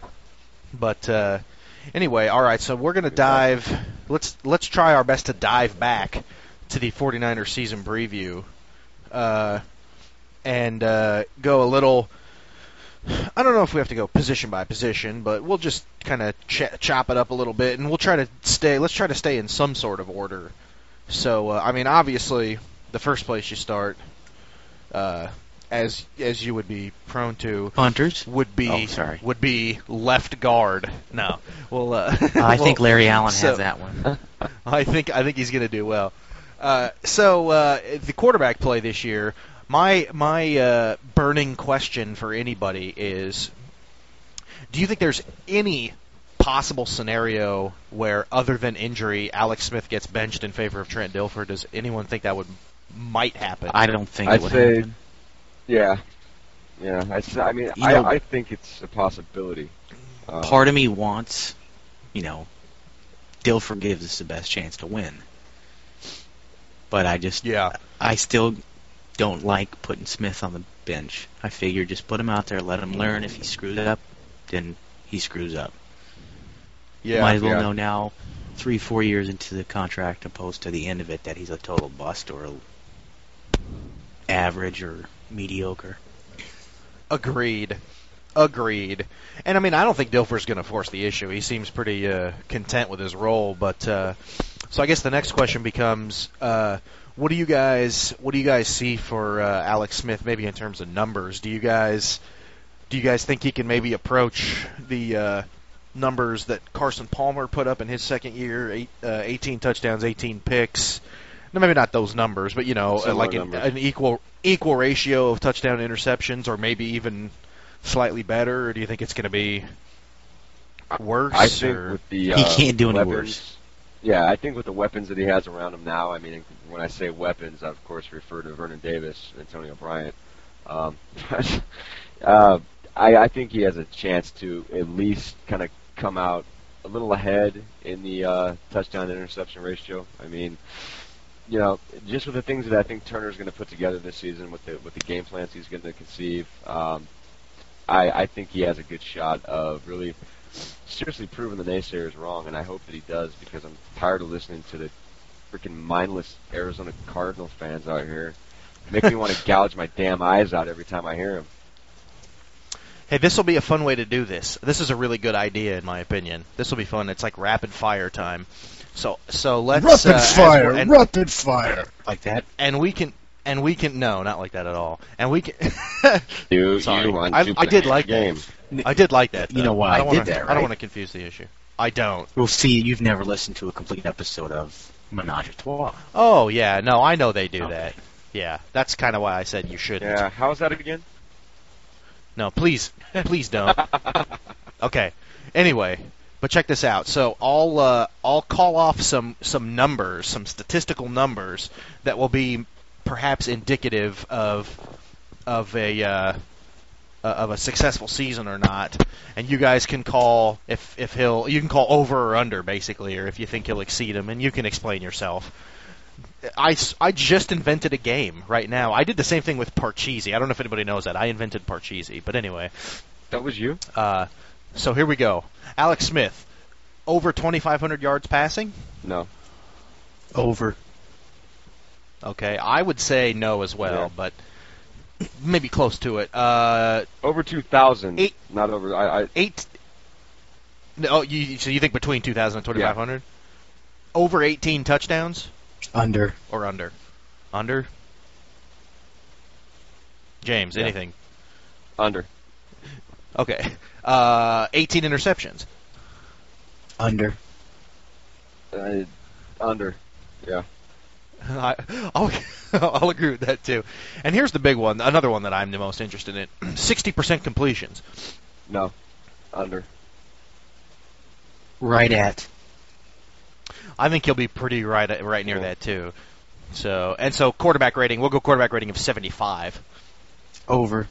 But uh, anyway, all right. So we're gonna dive. Let's let's try our best to dive back to the 49ers season preview, uh, and uh, go a little. I don't know if we have to go position by position, but we'll just kind of ch- chop it up a little bit, and we'll try to stay. Let's try to stay in some sort of order. So, uh, I mean, obviously, the first place you start, uh, as as you would be prone to, Punters. would be Oh, sorry. would be left guard. No, well, uh, I well, think Larry Allen so- has that one. I think I think he's going to do well. Uh, so uh, the quarterback play this year. My my uh, burning question for anybody is: do you think there's any possible scenario where, other than injury, Alex Smith gets benched in favor of Trent Dilfer? Does anyone think that would might happen? I don't think I'd it would say- happen. Yeah, yeah. I, s- I mean, You I, know- I think it's a possibility. Uh, Part of me wants, you know, Dilfer gives us the best chance to win. But I just, Yeah. I still don't like putting Smith on the bench. I figure just put him out there, let him learn. If he screws up, then he screws up. Yeah. Might as well yeah. know now, three, four years into the contract, opposed to the end of it, that he's a total bust or a average or mediocre. Agreed. Agreed. And I mean, I don't think Dilfer's going to force the issue. He seems pretty uh, content with his role, but uh, So I guess the next question becomes, uh, what do you guys what do you guys see for uh, Alex Smith? Maybe in terms of numbers, do you guys do you guys think he can maybe approach the uh, numbers that Carson Palmer put up in his second year? Eight, uh, eighteen touchdowns, eighteen picks. No, maybe not those numbers, but you know, uh, like an, an equal equal ratio of touchdown interceptions, or maybe even slightly better. Or do you think it's going to be worse? I think or? with the uh, He can't do any weapons, worse. Yeah, I think with the weapons that he has around him now, I mean, when I say weapons, I of course refer to Vernon Davis, Antonio Bryant. Um, uh, I, I think he has a chance to at least kind of come out a little ahead in the uh, touchdown interception ratio. I mean, you know, just with the things that I think Turner's going to put together this season, with the with the game plans he's going to conceive, um, I, I think he has a good shot of really seriously proving the naysayers wrong, and I hope that he does, because I'm tired of listening to the freaking mindless Arizona Cardinal fans out here. Make me want to gouge my damn eyes out every time I hear him. Hey, this will be a fun way to do this. This is a really good idea, in my opinion. This will be fun. It's like rapid fire time. So, so let's rapid uh, fire, and, rapid fire, like that. And we can, and we can. No, not like that at all. And we can. you, Sorry, you want I, to I did play like the game. that. I did like that. You though. know why I, don't I did wanna, that, I right? don't want to confuse the issue. I don't. Well, see, you've never listened to a complete episode of Menage a Trois. Oh yeah, no, I know they do Okay. that. Yeah, that's kind of why I said you shouldn't. Yeah, how's that again? No, please, please don't. Okay. Anyway, but check this out. So I'll uh, I'll call off some some numbers, some statistical numbers that will be perhaps indicative of of a uh, uh, of a successful season or not, and you guys can call if if he'll you can call over or under basically, or if you think he'll exceed him, and you can explain yourself. I, I just invented a game right now. I did the same thing with Parcheesi. I don't know if anybody knows that. I invented Parcheesi. But anyway. That was you? Uh, so here we go. Alex Smith, over twenty-five hundred yards passing? No. Over. Okay, I would say no as well, Yeah. but maybe close to it. Uh, Over two thousand. Eight. Not over. I, I eight. No, you, so you think between two thousand and twenty-five hundred? Yeah. Over eighteen touchdowns? Under. Or under? Under? James, Yeah. anything? Under. Okay. Uh, eighteen interceptions? Under. Uh, under. Yeah. I, I'll, I'll agree with that, too. And here's the big one, another one that I'm the most interested in. sixty percent completions. No. Under. Right at. I think he'll be pretty right at, right near Yeah. that, too. So And so quarterback rating, we'll go quarterback rating of seventy-five. Over.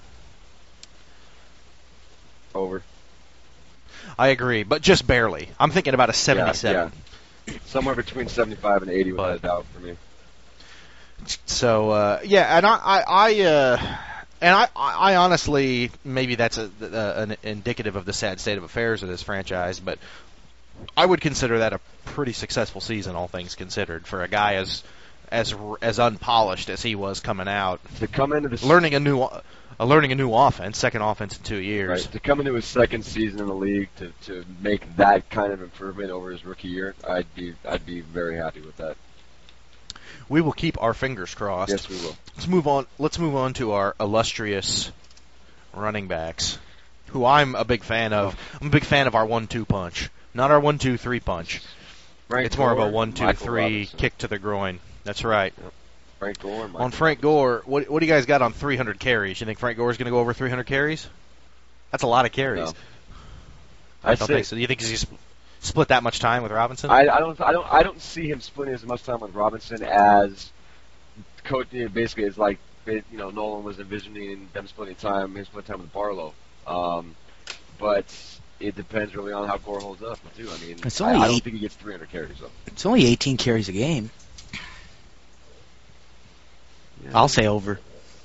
Over. I agree, but just barely. I'm thinking about a seventy-seven. Yeah, yeah. Somewhere between seventy-five and eighty without a doubt for me. So, uh, yeah, and I, I, I uh, and I, I honestly, maybe that's a, a, an indicative of the sad state of affairs of this franchise, but I would consider that a pretty successful season, all things considered, for a guy as as as unpolished as he was coming out, To come into this learning a new uh, learning a new offense, second offense in two years. Right. To come into his second season in the league, to, to make that kind of improvement over his rookie year, I'd be I'd be very happy with that. We will keep our fingers crossed. Yes, we will. Let's move on. Let's move on to our illustrious running backs, who I'm a big fan of. I'm a big fan of our one-two punch, not our one-two-three punch. Frank It's more of a Gore, one, two, Michael three Robinson. kick to the groin. That's right. Frank Gore. Michael On Frank Gore, what what do you guys got on three hundred carries? You think Frank Gore is going to go over three hundred carries? That's a lot of carries. No. I I'd don't say think so. You think he's split that much time with Robinson? I, I don't I don't I don't see him splitting as much time with Robinson as coach. You know, basically, it's like you know Nolan was envisioning them splitting time, him splitting time with Barlow. Um, but it depends really on how Gore holds up too. I mean, It's I, only I don't eight- think he gets three hundred carries though. It's only eighteen carries a game. Yeah. I'll say over.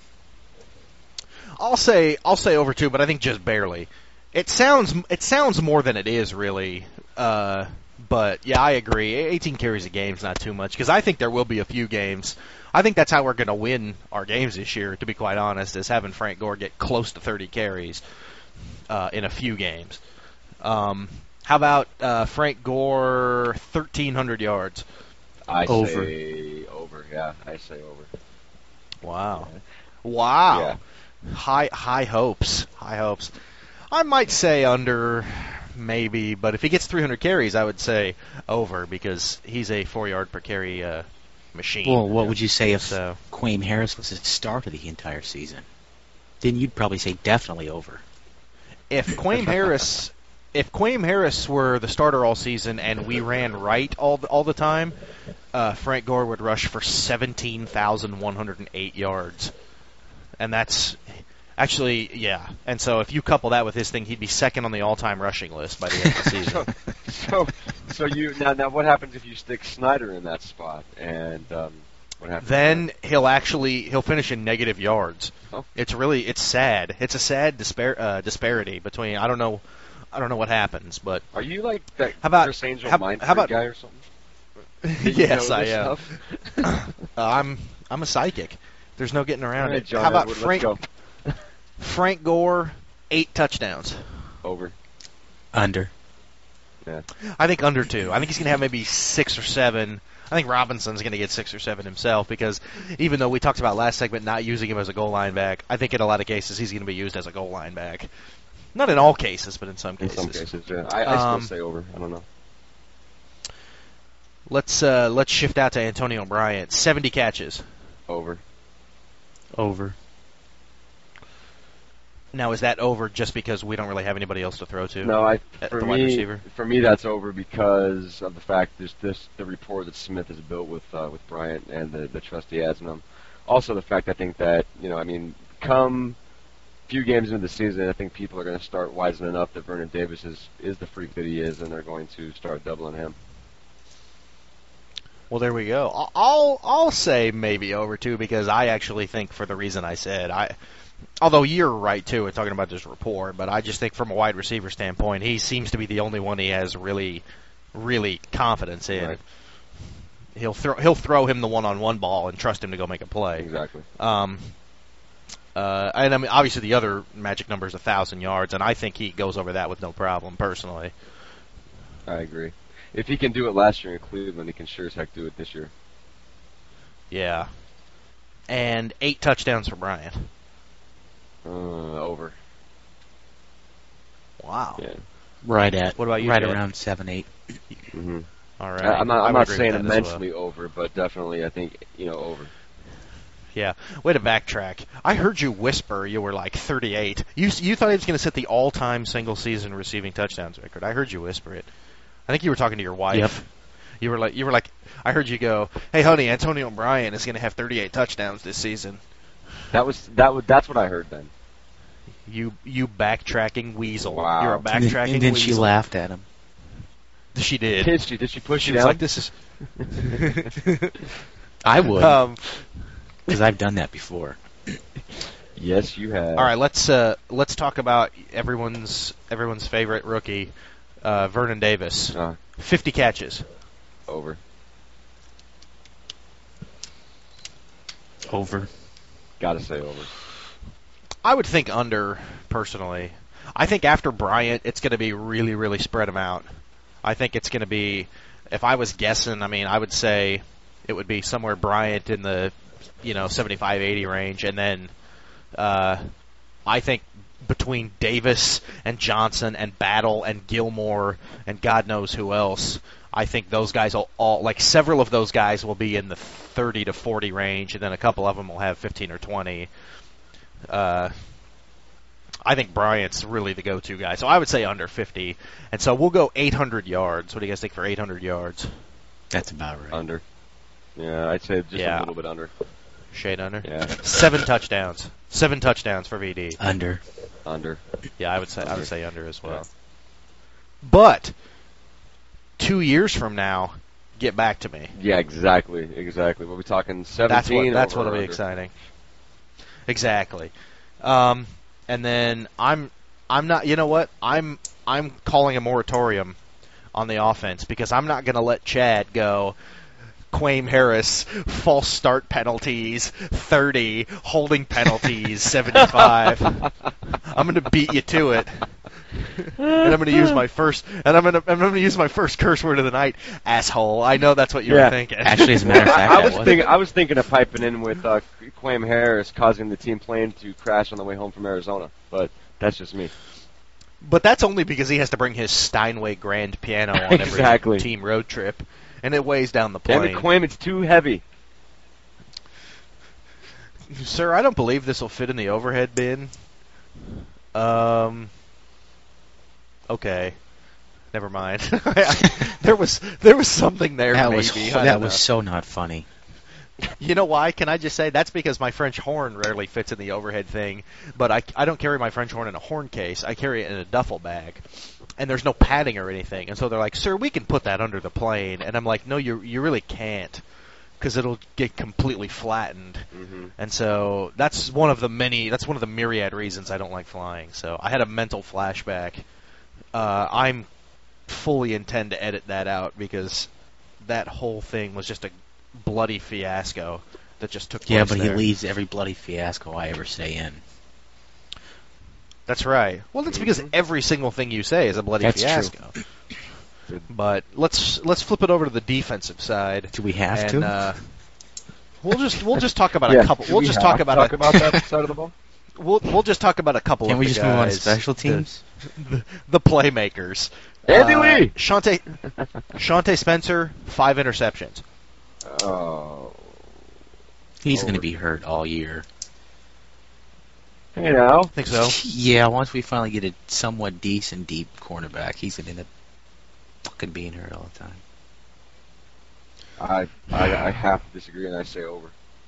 I'll say I'll say over two, but I think just barely. It sounds it sounds more than it is really. Uh, but yeah, I agree. eighteen carries a game is not too much because I think there will be a few games. I think that's how we're going to win our games this year. To be quite honest, is having Frank Gore get close to thirty carries uh, in a few games. Um, How about uh, Frank Gore, thirteen hundred yards? I Over. say over. Yeah, I say over. Wow. Wow. Yeah. High high hopes. High hopes. I might say under, maybe, but if he gets three hundred carries, I would say over because he's a four-yard per carry uh, machine. Well, what would you say if So- Quaim Harris was the starter the entire season? Then you'd probably say definitely over. If Quaim Harris, if Quaim Harris were the starter all season and we ran right all the, all the time, uh, Frank Gore would rush for seventeen thousand one hundred eight yards, and that's actually yeah. And so if you couple that with his thing, he'd be second on the all-time rushing list by the end of the season. So, so you now now what happens if you stick Snyder in that spot and um, what happens? Then he'll actually he'll finish in negative yards. Oh. It's really it's sad. It's a sad dispar- uh, disparity between I don't know I don't know what happens, but Are you like that How about- Chris Angel how- mind how about- freak guy or something? Do you yes, know I this am. stuff? uh, I'm I'm a psychic. There's no getting around All right, it. John How about Edward, Frank let's go. Frank Gore, eight touchdowns? Over. Under. Yeah. I think under two. I think he's going to have maybe six or seven. I think Robinson's going to get six or seven himself because even though we talked about last segment not using him as a goal line back, I think in a lot of cases he's going to be used as a goal line back. Not in all cases, but in some In cases. some cases, yeah. I, I Um, still say over. I don't know. Let's uh, let's shift out to Antonio Bryant. seventy catches. Over. Over. Now is that over just because we don't really have anybody else to throw to? No, I At for the wide me receiver? for me that's over because of the fact there's this the rapport that Smith has built with uh, with Bryant and the, the trust he has in him. Also the fact I think that you know I mean come few games into the season I think people are going to start wisening up that Vernon Davis is is the freak that he is and they're going to start doubling him. Well, there we go. I'll- I'll I'll say maybe over too because I actually think for the reason I said I. Although you're right too, in talking about this rapport, but I just think from a wide receiver standpoint, he seems to be the only one he has really, really confidence in. Right. He'll throw he'll throw him the one-on-one ball and trust him to go make a play. Exactly. Um, uh, and I mean, obviously the other magic number is a thousand yards, and I think he goes over that with no problem personally. I agree. If he can do it last year in Cleveland, he can sure as heck do it this year. Yeah, and eight touchdowns for Bryant. Uh, over. Wow. Yeah. Right at. What about you, Right Jed? around seven, eight. Mm-hmm. All right. I'm not. I I'm would not agree saying with that as immensely over, but definitely I think you know over. Yeah, way to backtrack. I heard you whisper you were like thirty-eight. You you thought he was going to set the all-time single-season receiving touchdowns record. I heard you whisper it. I think you were talking to your wife. Yep. You were like you were like I heard you go, "Hey, honey, Antonio Bryant is going to have thirty-eight touchdowns this season." That was that was that's what I heard then. You you backtracking weasel. Wow. You're a And then, backtracking and then weasel. she laughed at him. She did. Did she? Did she push She you was down? like, "This is." I would, um, because I've done that before. Yes, you have. all right, let's uh, let's talk about everyone's everyone's favorite rookie, uh, Vernon Davis. Uh, fifty catches. over. Over. Gotta say over. I would think under, personally. I think after Bryant, it's going to be really, really spread them out. I think it's going to be, if I was guessing, I mean, I would say it would be somewhere Bryant in the, you know, seventy-five, eighty range, and then uh, I think between Davis and Johnson and Battle and Gilmore and God knows who else, I think those guys will all, like several of those guys will be in the thirty to forty range, and then a couple of them will have fifteen or twenty. Uh, I think Bryant's really the go-to guy, so I would say under fifty. And so we'll go eight hundred yards. What do you guys think for eight hundred yards? That's about right. Under. Yeah, I'd say just Yeah. a little bit under. Shade under? Yeah, Seven touchdowns. Seven touchdowns for V D. Under. under. Yeah, I would say I Under. would say under as well. Yeah. But two years from now, get back to me. Yeah, exactly, exactly. We'll be talking seventeen. That's what that's over what'll or be under. exciting. Exactly. Um, and then I'm I'm not you know what? I'm I'm calling a moratorium on the offense because I'm not going to let Chad go. Quaim Harris, false start penalties, thirty, holding penalties, seventy-five. I'm going to beat you to it. and I'm going to use my first, and I'm going to, I'm going to use my first curse word of the night, asshole. I know that's what you Yeah. were thinking. Actually, as a matter of fact, I, I that was was. thinking I was thinking of piping in with uh, Quam Harris causing the team plane to crash on the way home from Arizona, but that's just me. But that's only because he has to bring his Steinway grand piano on every Exactly. team road trip, and it weighs down the Damn plane. it, Quam, it's too heavy. Sir, I don't believe this will fit in the overhead bin. Um. Okay. Never mind. there was there was something there. That maybe. was I that don't was know. so not funny. You know why? Can I just say that's because my French horn rarely fits in the overhead thing. But I, I don't carry my French horn in a horn case. I carry it in a duffel bag, and there's no padding or anything. And so they're like, "Sir, we can put that under the plane." And I'm like, "No, you you really can't, because it'll get completely flattened." Mm-hmm. And so that's one of the many. That's one of the myriad reasons I don't like flying. So I had a mental flashback. Uh, I'm fully intend to edit that out because that whole thing was just a bloody fiasco that just took place. Yeah, but there. he leaves every bloody fiasco I ever say in. That's right. Well, that's because every single thing you say is a bloody That's fiasco. Good. But let's let's flip it over to the defensive side. Do we have and, to? Uh, we'll just we'll just talk about Yeah, a couple. do We'll we just have talk about to talk a, about that side of the ball. We'll we'll just talk about a couple. Can't of we the just move on to guys, special teams? The, the, the playmakers. Andy uh, Lee! Shante Shante Spencer, five interceptions. Oh, He's Over. going to be hurt all year. you know. Think so? Yeah, once we finally get a somewhat decent deep cornerback, he's going to end up fucking being hurt all the time. I, I I have to disagree, and I say over.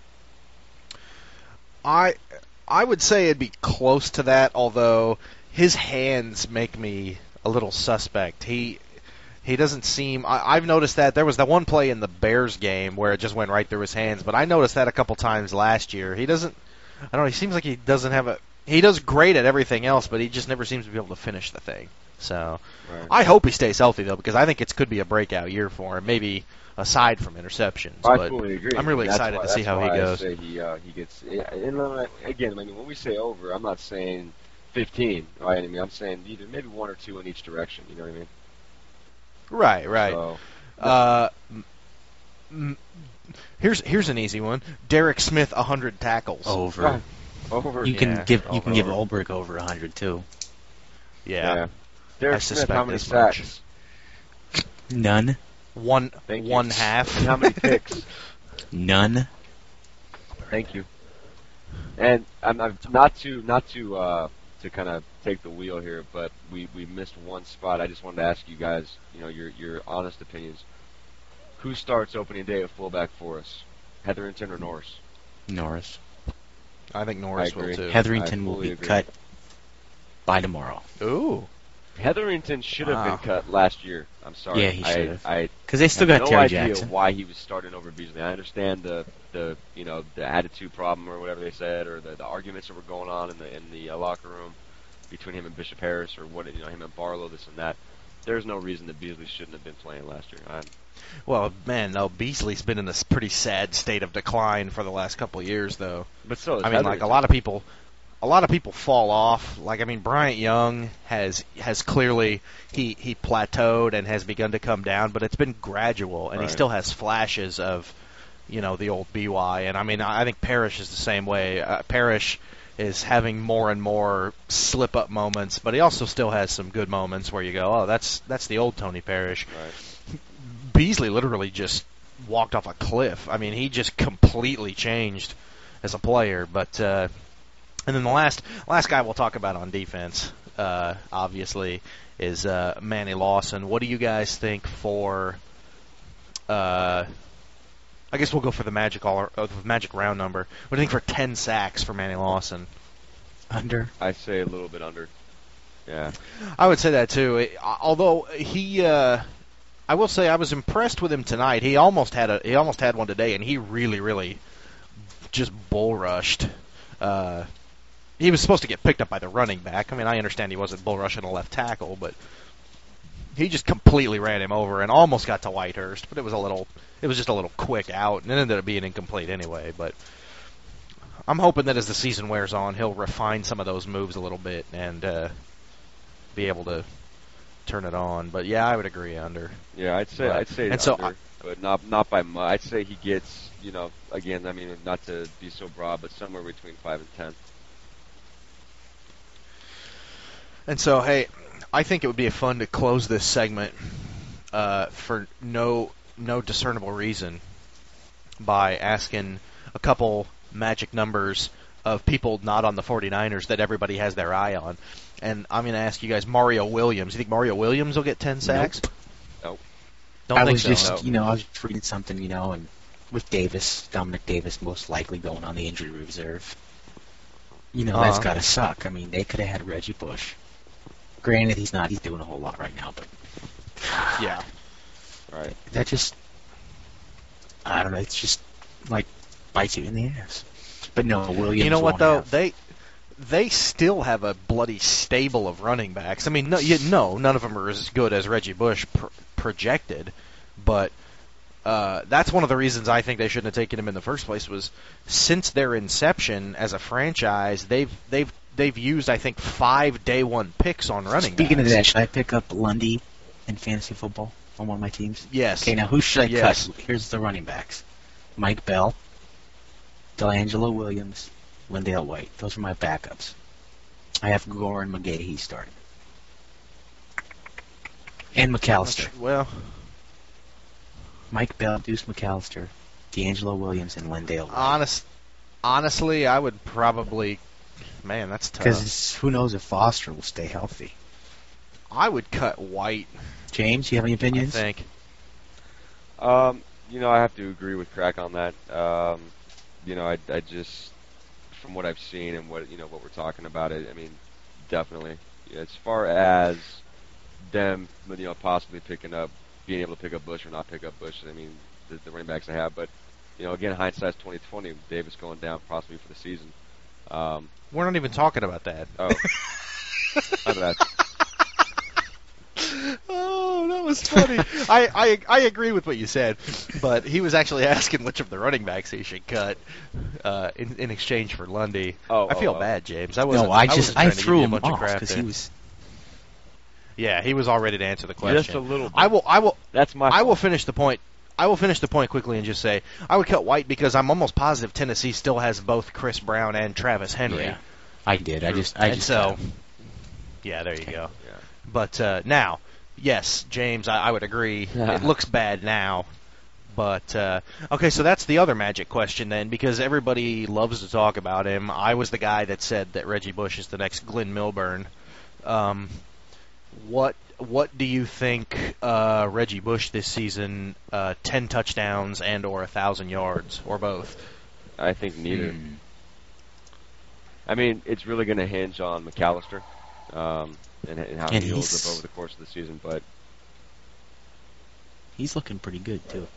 I I would say it'd be close to that, although his hands make me a little suspect. He he doesn't seem. I, I've noticed that there was that one play in the Bears game where it just went right through his hands, but I noticed that a couple times last year. He doesn't. I don't know. He seems like he doesn't have a. He does great at everything else, but he just never seems to be able to finish the thing. So Right. I hope he stays healthy though, because I think it could be a breakout year for him. Maybe aside from interceptions, I but fully agree. I'm really That's excited why- to see that's how he why goes. I say he uh, he gets. Yeah, and uh, again, I mean, when we say over, I'm not saying fifteen. Right? I mean, I'm saying either maybe one or two in each direction. You know what I mean? Right, right. So, Uh, m- m- here's here's an easy one. Derek Smith, one hundred tackles. Over. over. You can Yeah, give you can give over. Ulbrich over one hundred too. Yeah. Derek I Smith, suspect how many as much. sacks? None. One Thank you. one half. And how many picks? None. Thank you. And I'm, I'm not to not to uh, to kind of take the wheel here, but we, we missed one spot. I just wanted to ask you guys, you know, your your honest opinions. Who starts opening day at fullback for us? Hetherington or Norris? Norris. I think Norris I will agree. too. Hetherington will fully be agree. cut by tomorrow. Ooh. Hetherington should have Wow. been cut last year. I'm sorry. Yeah, he I, should have. I Because they still have got no Terry idea Jackson. why he was starting over Beasley. I understand the, the you know the attitude problem or whatever they said, or the, the arguments that were going on in the in the uh, locker room between him and Bishop Harris, or what you know him and Barlow, this and that. There's no reason that Beasley shouldn't have been playing last year. I'm, Well, man, no, Beasley's been in a s- pretty sad state of decline for the last couple of years, though. but so is I mean, like a Hetherington. lot of people, a lot of people fall off. Like I mean, Bryant Young has has clearly he he plateaued and has begun to come down, but it's been gradual, and he Right. still has flashes of, you know, the old B Y. And I mean, I I think Parrish is the same way. Uh, Parrish is having more and more slip up moments, but he also still has some good moments where you go, oh, that's that's the old Tony Parrish. Right. Beasley literally just walked off a cliff. I mean, he just completely changed as a player. But uh, and then the last last guy we'll talk about on defense, uh, obviously, is uh, Manny Lawson. What do you guys think for? Uh, I guess we'll go for the magic all uh, the magic round number. What do you think for ten sacks for Manny Lawson? Under. I say a little bit under. Yeah. I would say that too. It- although he, uh, I will say I was impressed with him tonight. He almost had a he almost had one today, and he really, really just bull rushed. Uh, he was supposed to get picked up by the running back. I mean, I understand he wasn't bull rushing a left tackle, but he just completely ran him over and almost got to Whitehurst. But it was a little, it was just a little quick out, and it ended up being incomplete anyway. But I'm hoping that as the season wears on, he'll refine some of those moves a little bit and uh, be able to turn it on. But yeah, I would agree under. Yeah, I'd say But- I'd say and so under, I- but not not by much. I'd say he gets, you know, again, I mean, not to be so broad, but somewhere between five and ten. And so, hey, I think it would be fun to close this segment uh, for no no discernible reason by asking a couple magic numbers of people not on the 49ers that everybody has their eye on. And I'm going to ask you guys, Mario Williams. You think Mario Williams will get ten sacks? Nope. Don't I think was so. just, no. you know, I was just reading something, you know, and with Davis, Dominic Davis most likely going on the injury reserve. You know, that's Uh-huh. got to suck. I mean, they could have had Reggie Bush. Granted, he's not. He's doing a whole lot right now, but Yeah. All right. that just, I don't know, it's just, like, bites you in the ass. But no, Williams You know what won't though? have- They they still have a bloody stable of running backs. I mean, no, you, no, none of them are as good as Reggie Bush pr- projected, but uh, that's one of the reasons I think they shouldn't have taken him in the first place. Was since their inception as a franchise, they've they've they've used I think five day one picks on running Speaking backs. of that, should I pick up Lundy in fantasy football on one of my teams? Yes. Okay, now who should I Yes. cut? Here's the running backs. Mike Bell, Delangelo Williams, Lindale White. Those are my backups. I have Gore and McGahee starting. And McAllister. Well, Mike Bell, Deuce McAllister, D'Angelo Williams, and Lindale White. honest, honestly, I would probably. Man, that's tough. Because who knows if Foster will stay healthy. I would cut White. James, you have any I opinions? think. Um, you know, I have to agree with Crack on that. Um, you know, I, I just, from what I've seen and what you know what we're talking about, it. I mean, definitely. As far as them, you know, possibly picking up, being able to pick up Bush or not pick up Bush. I mean, the, the running backs I have, but you know, again, hindsight's twenty twenty. Davis going down possibly for the season. Um, We're not even talking about that. oh, my bad. Oh, that was funny. I, I I agree with what you said, but he was actually asking which of the running backs he should cut uh, in, in exchange for Lundy. Oh, I feel oh, oh. bad, James. I wasn't. No, I wasn't just I trying to give threw you a him bunch of off crap because there. he was. Yeah, he was all ready to answer the question. Just a little bit. I will. I will. That's my. I will fault. finish the point. I will finish the point quickly and just say I would cut White because I'm almost positive Tennessee still has both Chris Brown and Travis Henry. Yeah, I did. I just I and just so, cut him. yeah, there you go. Yeah. But uh, now, yes, James, I, I would agree. It looks bad now. But, uh, okay, so that's the other Magic question then, because everybody loves to talk about him. I was the guy that said that Reggie Bush is the next Glenn Milburn. Um, what what do you think uh, Reggie Bush this season, uh, ten touchdowns and or one thousand yards, or both? I think neither. Hmm. I mean, it's really going to hinge on McAllister um, and, and how And he holds he's- up over the course of the season. But He's looking pretty good too.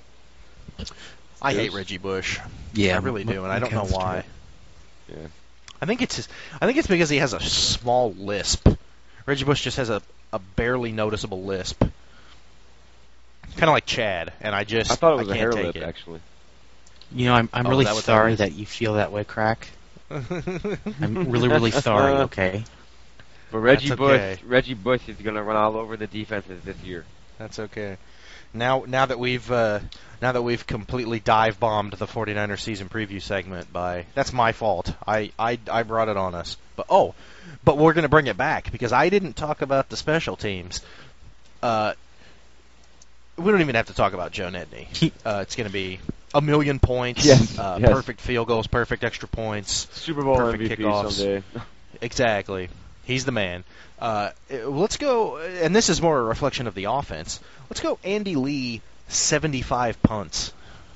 I Yes. hate Reggie Bush. Yeah, I really do, and I don't know McAllister. why. yeah, I think it's his, I think it's because he has a small lisp. Reggie Bush just has a, a barely noticeable lisp, kind of like Chad, and I just I thought it was I a hair can't lip take it. actually. You know, I'm I'm Oh, really is that what that sorry is? that you feel that way, Crack. I'm really really sorry. Okay. But Reggie That's Bush, okay. Reggie Bush is going to run all over the defenses this year. That's okay. Now now that we've uh, now that we've completely dive bombed the 49ers season preview segment by that's my fault. I, I, I brought it on us. But oh, but we're going to bring it back because I didn't talk about the special teams. Uh, we don't even have to talk about Joe Nedney. Uh, it's going to be a million points, Yes, uh, yes. perfect field goals, perfect extra points. Super Bowl Perfect M V P kickoffs. someday. Exactly. He's the man. Uh, let's go, and this is more a reflection of the offense. Let's go Andy Lee, seventy-five punts.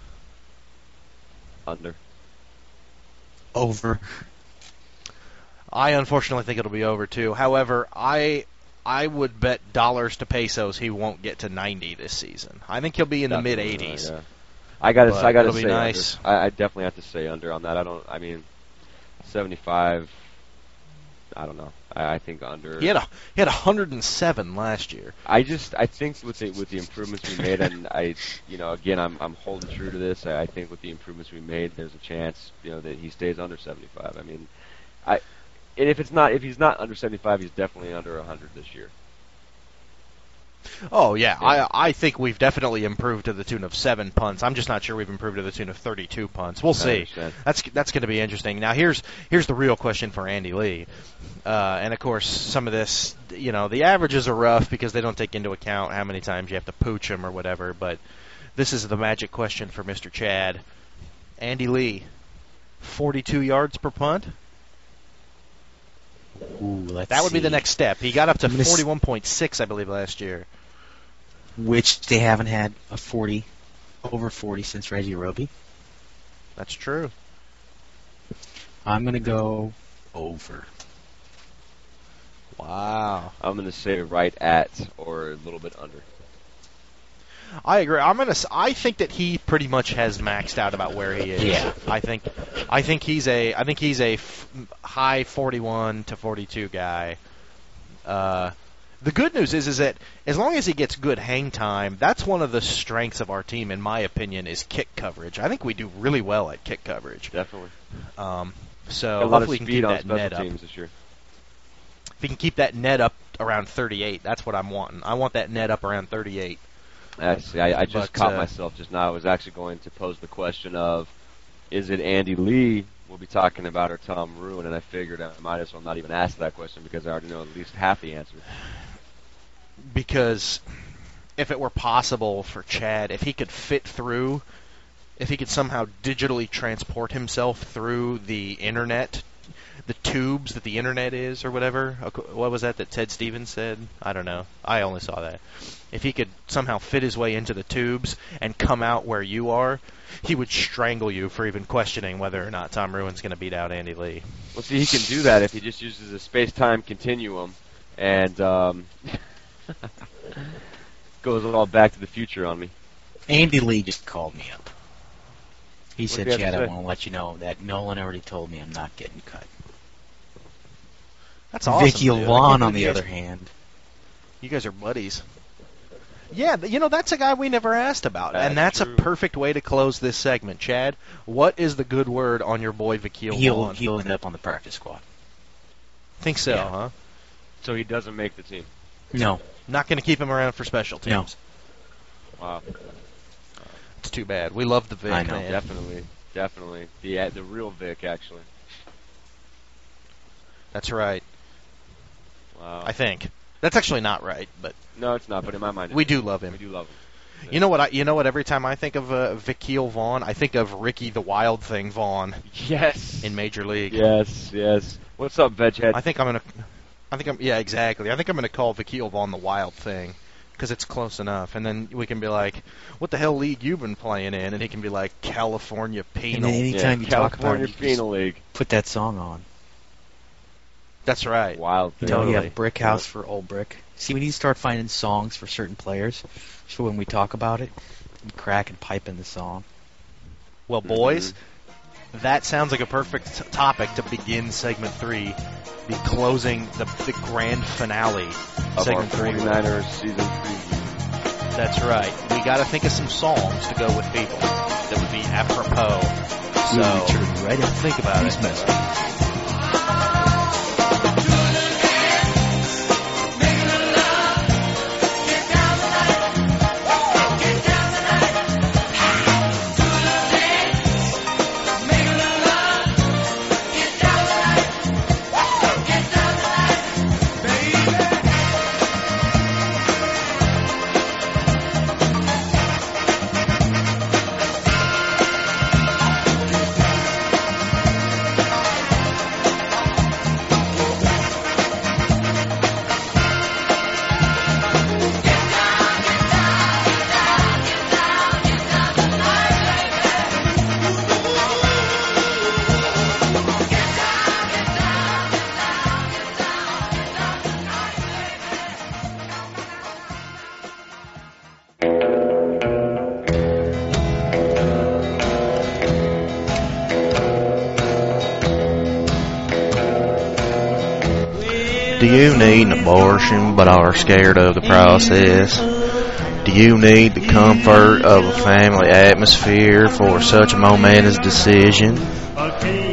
Under. Over. I unfortunately think it'll be over, too. However, I I would bet dollars to pesos he won't get to ninety this season. I think he'll be in the Definitely, mid-eighties. yeah. I got to. But I got to it'll say be nice. under. I, I definitely have to say under on that. I don't. I mean, seventy-five. I don't know. I, I think under. He had a he had one hundred seven last year. I just I think with the with the improvements we made, and I you know again I'm I'm holding true to this. I, I think with the improvements we made, there's a chance you know that he stays under seventy-five. I mean, I and if it's not, if he's not under seventy-five, he's definitely under one hundred this year. Oh yeah, I I think we've definitely improved to the tune of seven punts. I'm just not sure we've improved to the tune of thirty-two punts. We'll see. That's that's going to be interesting. Now here's here's the real question for Andy Lee, uh, and of course some of this, you know, the averages are rough because they don't take into account how many times you have to pooch them or whatever. But this is the magic question for Mister Chad. Andy Lee, forty-two yards per punt. Ooh, let's that would see. be the next step. He got up to forty-one point six, I believe, last year. Which they haven't had a forty, over forty since Reggie Roby. That's true. I'm going to go over. Wow. I'm going to say right at or a little bit under. I agree. I'm gonna. I think that he pretty much has maxed out about where he is. Yeah. I think. I think he's a. I think he's a f- high forty-one to forty-two guy. Uh, the good news is, is that as long as he gets good hang time, that's one of the strengths of our team, in my opinion, is kick coverage. I think we do really well at kick coverage. Definitely. Um, so a lot of hopefully we can speed keep on that special net up. teams this year. If we can keep that net up around thirty-eight, that's what I'm wanting. I want that net up around thirty-eight. I see. I, I just But, caught uh, myself just now. I was actually going to pose the question of, is it Andy Lee we'll be talking about or Tom Ruin? And I figured I might as well not even ask that question because I already know at least half the answer. Because if it were possible for Chad, if he could fit through, if he could somehow digitally transport himself through the internet, the tubes that the internet is or whatever. What was that that Ted Stevens said? I don't know. I only saw that. If he could somehow fit his way into the tubes and come out where you are, he would strangle you for even questioning whether or not Tom Ruin's going to beat out Andy Lee. Well, see, he can do that if he just uses a space-time continuum and um, goes all back to the future on me. Andy Lee just called me up. He What'd said, he have to Chad, I say? want to let you know that Nolan already told me I'm not getting cut. That's awesome. Vicky dude. I can't Vaughn, believe on the you guys- other hand. You guys are buddies. Yeah, but, you know, that's a guy we never asked about, That's and that's true. a perfect way to close this segment. Chad, what is the good word on your boy Vakil He'll, Vaughn? he'll end up on the practice squad. Think so, Yeah. huh? So he doesn't make the team. No. Not going to keep him around for special No. teams. Wow. It's too bad. We love the Vic, I know. man. Definitely. Definitely. The uh, the real Vic, actually. That's right. Wow. I think. That's actually not right, but No, it's not, but in my mind, we it do is. love him. We do love him. You know what? I, you know what? Every time I think of uh, Vakil Vaughn, I think of Ricky the Wild Thing Vaughn Yes. in Major League. Yes, yes. What's up, Veghead? I think I'm gonna. I think I'm. Yeah, exactly. I think I'm gonna call Vakil Vaughn the Wild Thing because it's close enough, and then we can be like, "What the hell league you been playing in?" And he can be like, "California And Penal." then anytime yeah, you talk about California it, you just Penal League. put that song on. That's right. Wild You thing. know, you Totally. have Brick House for Old Brick. See, we need to start finding songs for certain players, so when we talk about it, we crack and pipe in the song. Well, boys, that sounds like a perfect t- topic to begin segment three, the closing, the the grand finale, Of our segment three. forty-niners season preview. That's right. We got to think of some songs to go with people that would be apropos. So We'll return right after think about these it. messages. Do you need an abortion but are scared of the process? Do you need the comfort of a family atmosphere for such a momentous decision?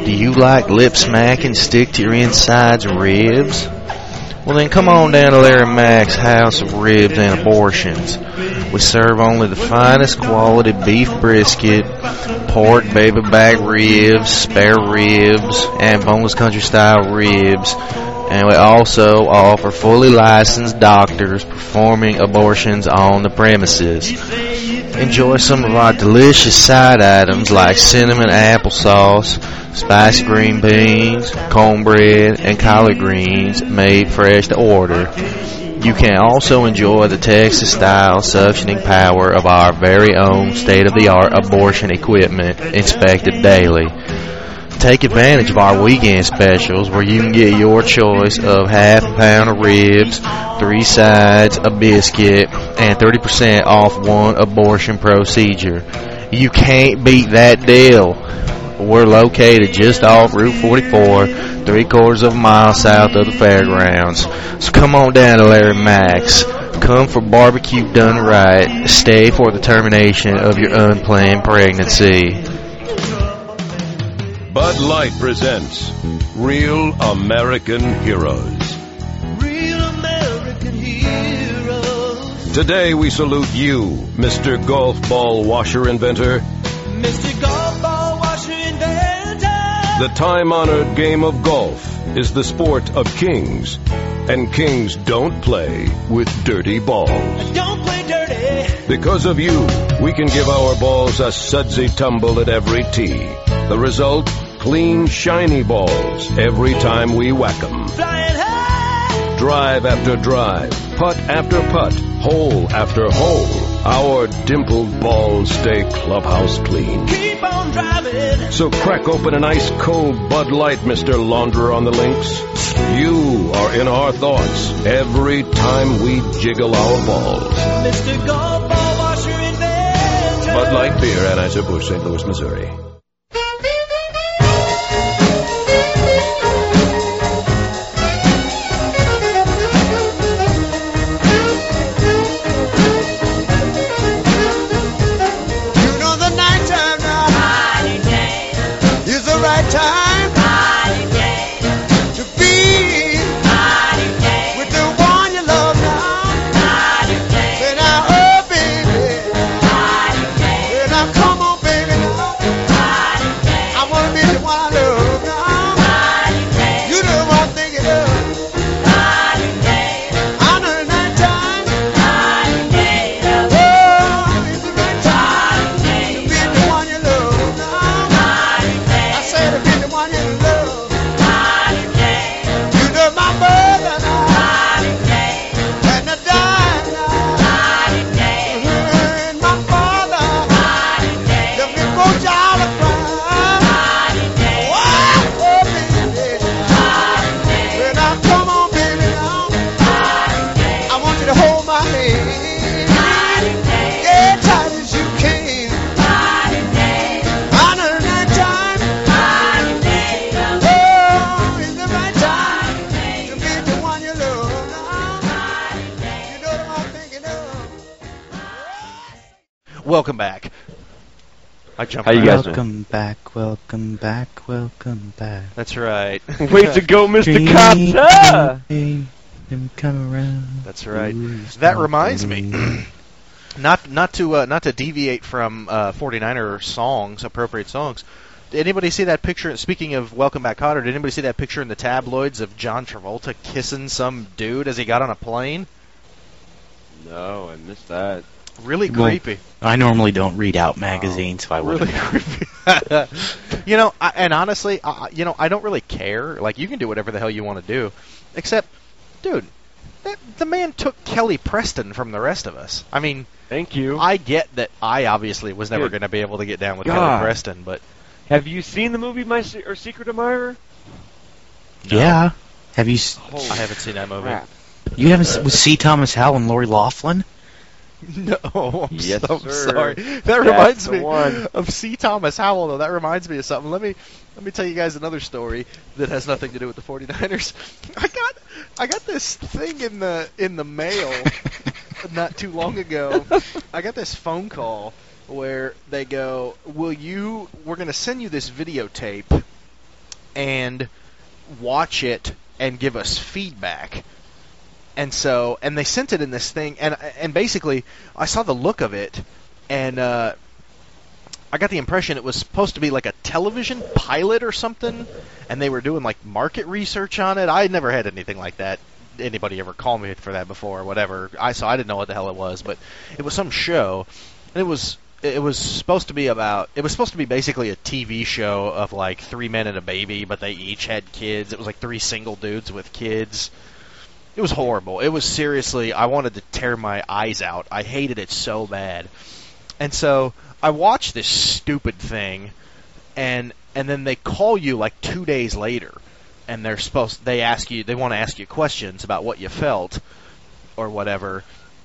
Do you like lip smacking stick to your insides and ribs? Well then come on down to Larry Mack's House of Ribs and Abortions. We serve only the finest quality beef brisket, pork baby back ribs, spare ribs, and boneless country style ribs. And we also offer fully licensed doctors performing abortions on the premises. Enjoy some of our delicious side items like cinnamon applesauce, spiced green beans, cornbread, and collard greens made fresh to order. You can also enjoy the Texas-style suctioning power of our very own state-of-the-art abortion equipment inspected daily. Take advantage of our weekend specials where you can get your choice of half a pound of ribs, three sides, a biscuit, and thirty percent off one abortion procedure. You can't beat that deal. We're located just off Route forty-four, three quarters of a mile south of the fairgrounds. So come on down to Larry Mack's. Come for barbecue done right. Stay for the termination of your unplanned pregnancy. Bud Light presents Real American Heroes. Real American heroes. Today we salute you, Mister Golf Ball Washer Inventor. Mister Golf Ball Washer Inventor. The time-honored game of golf is the sport of kings, and kings don't play with dirty balls. Don't play dirty. Because of you, we can give our balls a sudsy tumble at every tee. The result? Clean, shiny balls every time we whack 'em. Flying high. Drive after drive, putt after putt, hole after hole. Our dimpled balls stay clubhouse clean. Keep on driving. So crack open an ice cold Bud Light, Mister Launderer on the links. You are in our thoughts every time we jiggle our balls. Mister Golf Ball Washer Inventor. Bud Light Beer, Anheuser-Busch, Saint Louis, Missouri. Welcome back. I jumped How you right guys out. Welcome back, welcome back, welcome back. That's right. Way to go, Mister Dream, Cotta! dream, dream, come around. That's right. Ooh, That stop reminds me, me. not not to uh, not to deviate from uh, forty-niner songs, appropriate songs. Did anybody see that picture? Speaking of Welcome Back, Cotter, did anybody see that picture in the tabloids of John Travolta kissing some dude as he got on a plane? No, I missed that. Really Well, creepy. I normally don't read out magazines, so I wouldn't. Really creepy. You know, I, and honestly, I, you know, I don't really care. Like, you can do whatever the hell you want to do, except, dude, that, the man took Kelly Preston from the rest of us. I mean, Thank you. I get that I obviously was never Dude. going to be able to get down with God. Kelly Preston, but Have you seen the movie My Se- or Secret Admirer? no, Yeah. Have you? s- Holy I haven't seen that movie. crap. You haven't s- with C. Thomas Howell and Lori Loughlin? No, I'm, Yes, so, I'm sir. sorry. That That's reminds the me one. of C. Thomas Howell, though. That reminds me of something. Let me let me tell you guys another story that has nothing to do with the forty-niners. I got I got this thing in the in the mail not too long ago. I got this phone call where they go, "Will you? We're going to send you this videotape and watch it and give us feedback. And so, and they sent it in this thing, and and basically, I saw the look of it, and uh, I got the impression it was supposed to be like a television pilot or something, and they were doing like market research on it. I had never had anything like that. Anybody ever call me for that before or whatever. I so I didn't know what the hell it was, but it was some show, and it was it was supposed to be about it was supposed to be basically a T V show of like three men and a baby, but they each had kids. It was like three single dudes with kids. It was horrible. It was seriously, I wanted to tear my eyes out. I hated it so bad. And so I watched this stupid thing, and and then they call you like two days later, and they're supposed they ask you they want to ask you questions about what you felt or whatever.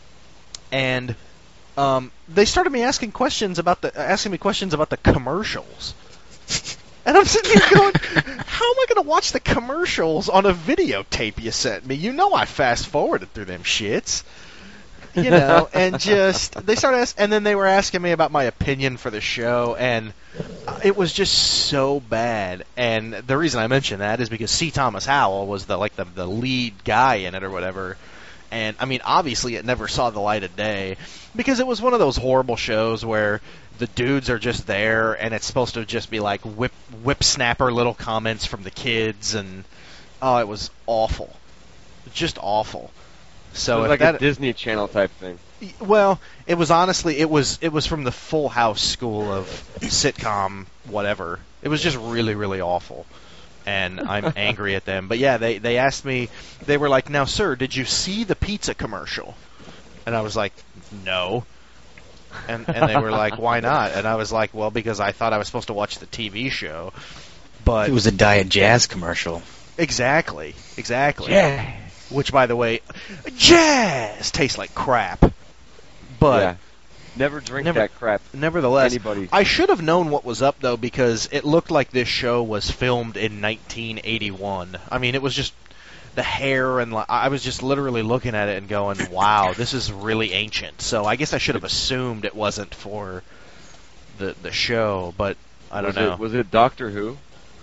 And um, they started me asking questions about the asking me questions about the commercials. And I'm sitting here going, how am I going to watch the commercials on a videotape you sent me? You know I fast-forwarded through them shits. You know, and just, they started asking, and then they were asking me about my opinion for the show, and it was just so bad. And the reason I mention that is because C. Thomas Howell was the, like, the, the lead guy in it or whatever. And, I mean, obviously it never saw the light of day, because it was one of those horrible shows where the dudes are just there, and it's supposed to just be like whip whip snapper little comments from the kids, and oh, it was awful, just awful. So it was if like that, a Disney Channel type thing. Well, it was honestly, it was it was from the Full House school of sitcom, whatever. It was just really, really awful, and I'm angry at them. But yeah, they they asked me, they were like, "Now, sir, did you see the pizza commercial?" And I was like, "No." And and they were like, "Why not?" And I was like, "Well, because I thought I was supposed to watch the T V show." But it was a Diet Jazz commercial. Exactly, exactly. Yeah. Which, by the way, jazz tastes like crap. But yeah. Never drink never, that crap. Nevertheless, Anybody. I should have known what was up though, because it looked like this show was filmed in nineteen eighty-one. I mean, it was just the hair, and I was just literally looking at it and going, wow, this is really ancient. So I guess I should have assumed it wasn't for the the show, but I don't was know. It, was it Doctor Who?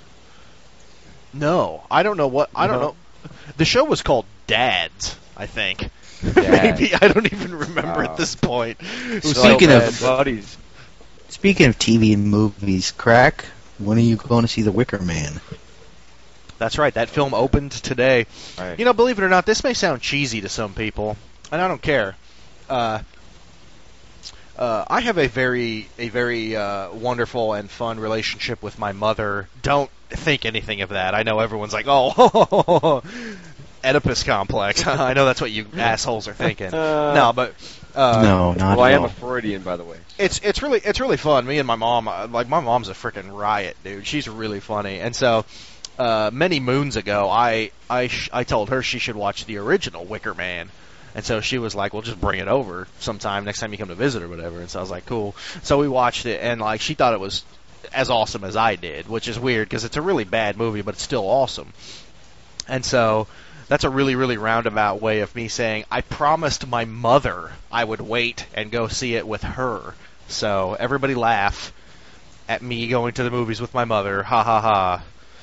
No, I don't know what, I don't No. know. The show was called Dads, I think. Dads. Maybe, I don't even remember Wow. at this point. It was Speaking so of- bad. buddies. Speaking of T V and movies, Crack, when are you going to see The Wicker Man? That's right, that film opened today. Right. You know, believe it or not, this may sound cheesy to some people, and I don't care. Uh, uh, I have a very, a very uh, wonderful and fun relationship with my mother. Don't think anything of that. I know everyone's like, oh, Oedipus complex. I know that's what you assholes are thinking. Uh, no, but uh, no, not Well, I at am all. a Freudian, by the way. it's it's really it's really fun. Me and my mom, uh, like my mom's a freaking riot, dude. She's really funny, and so. Uh, many moons ago, I I sh- I told her she should watch the original Wicker Man, and so she was like, "Well, just bring it over sometime next time you come to visit or whatever." And so I was like, "Cool." So we watched it, and like she thought it was as awesome as I did, which is weird because it's a really bad movie, but it's still awesome. And so that's a really really roundabout way of me saying I promised my mother I would wait and go see it with her. So everybody laugh at me going to the movies with my mother. Ha ha ha.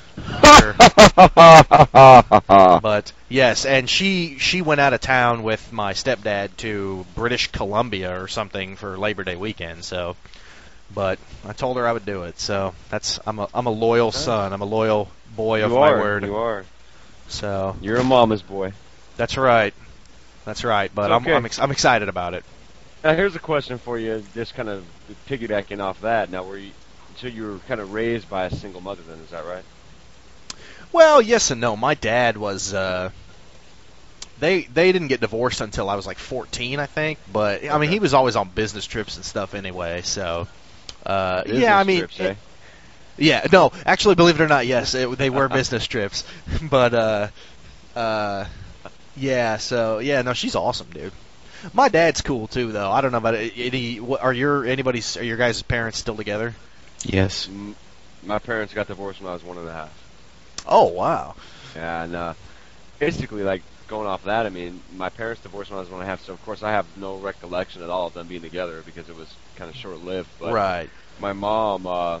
But yes, and she she went out of town with my stepdad to British Columbia or something for Labor Day weekend. So, but I told her I would do it. So that's I'm a I'm a loyal son. I'm a loyal boy of you my are, word. You are. So You're a mama's boy. that's right. That's right. But It's okay. I'm I'm, ex- I'm excited about it. Now, here's a question for you, just kind of piggybacking off that. Now, were you, so you were kind of raised by a single mother then, is that right? Well, yes and no. My dad was. Uh, they they didn't get divorced until I was like fourteen, I think. But I mean, Okay. he was always on business trips and stuff anyway. So, uh, Business yeah, I mean, trips, eh? it- yeah, no, actually, believe it or not, yes, it, they were business trips. But uh, uh, yeah, so yeah, no, she's awesome, dude. My dad's cool too, though. I don't know about it. Any. What, are your anybody's? Are your guys' parents still together? Yes. M- My parents got divorced when I was one and a half. Oh wow. Yeah, and uh, basically, like, going off that, I mean, my parents divorced when I was one and a half, so of course I have no recollection at all of them being together because it was kind of short-lived. But Right. my mom, uh,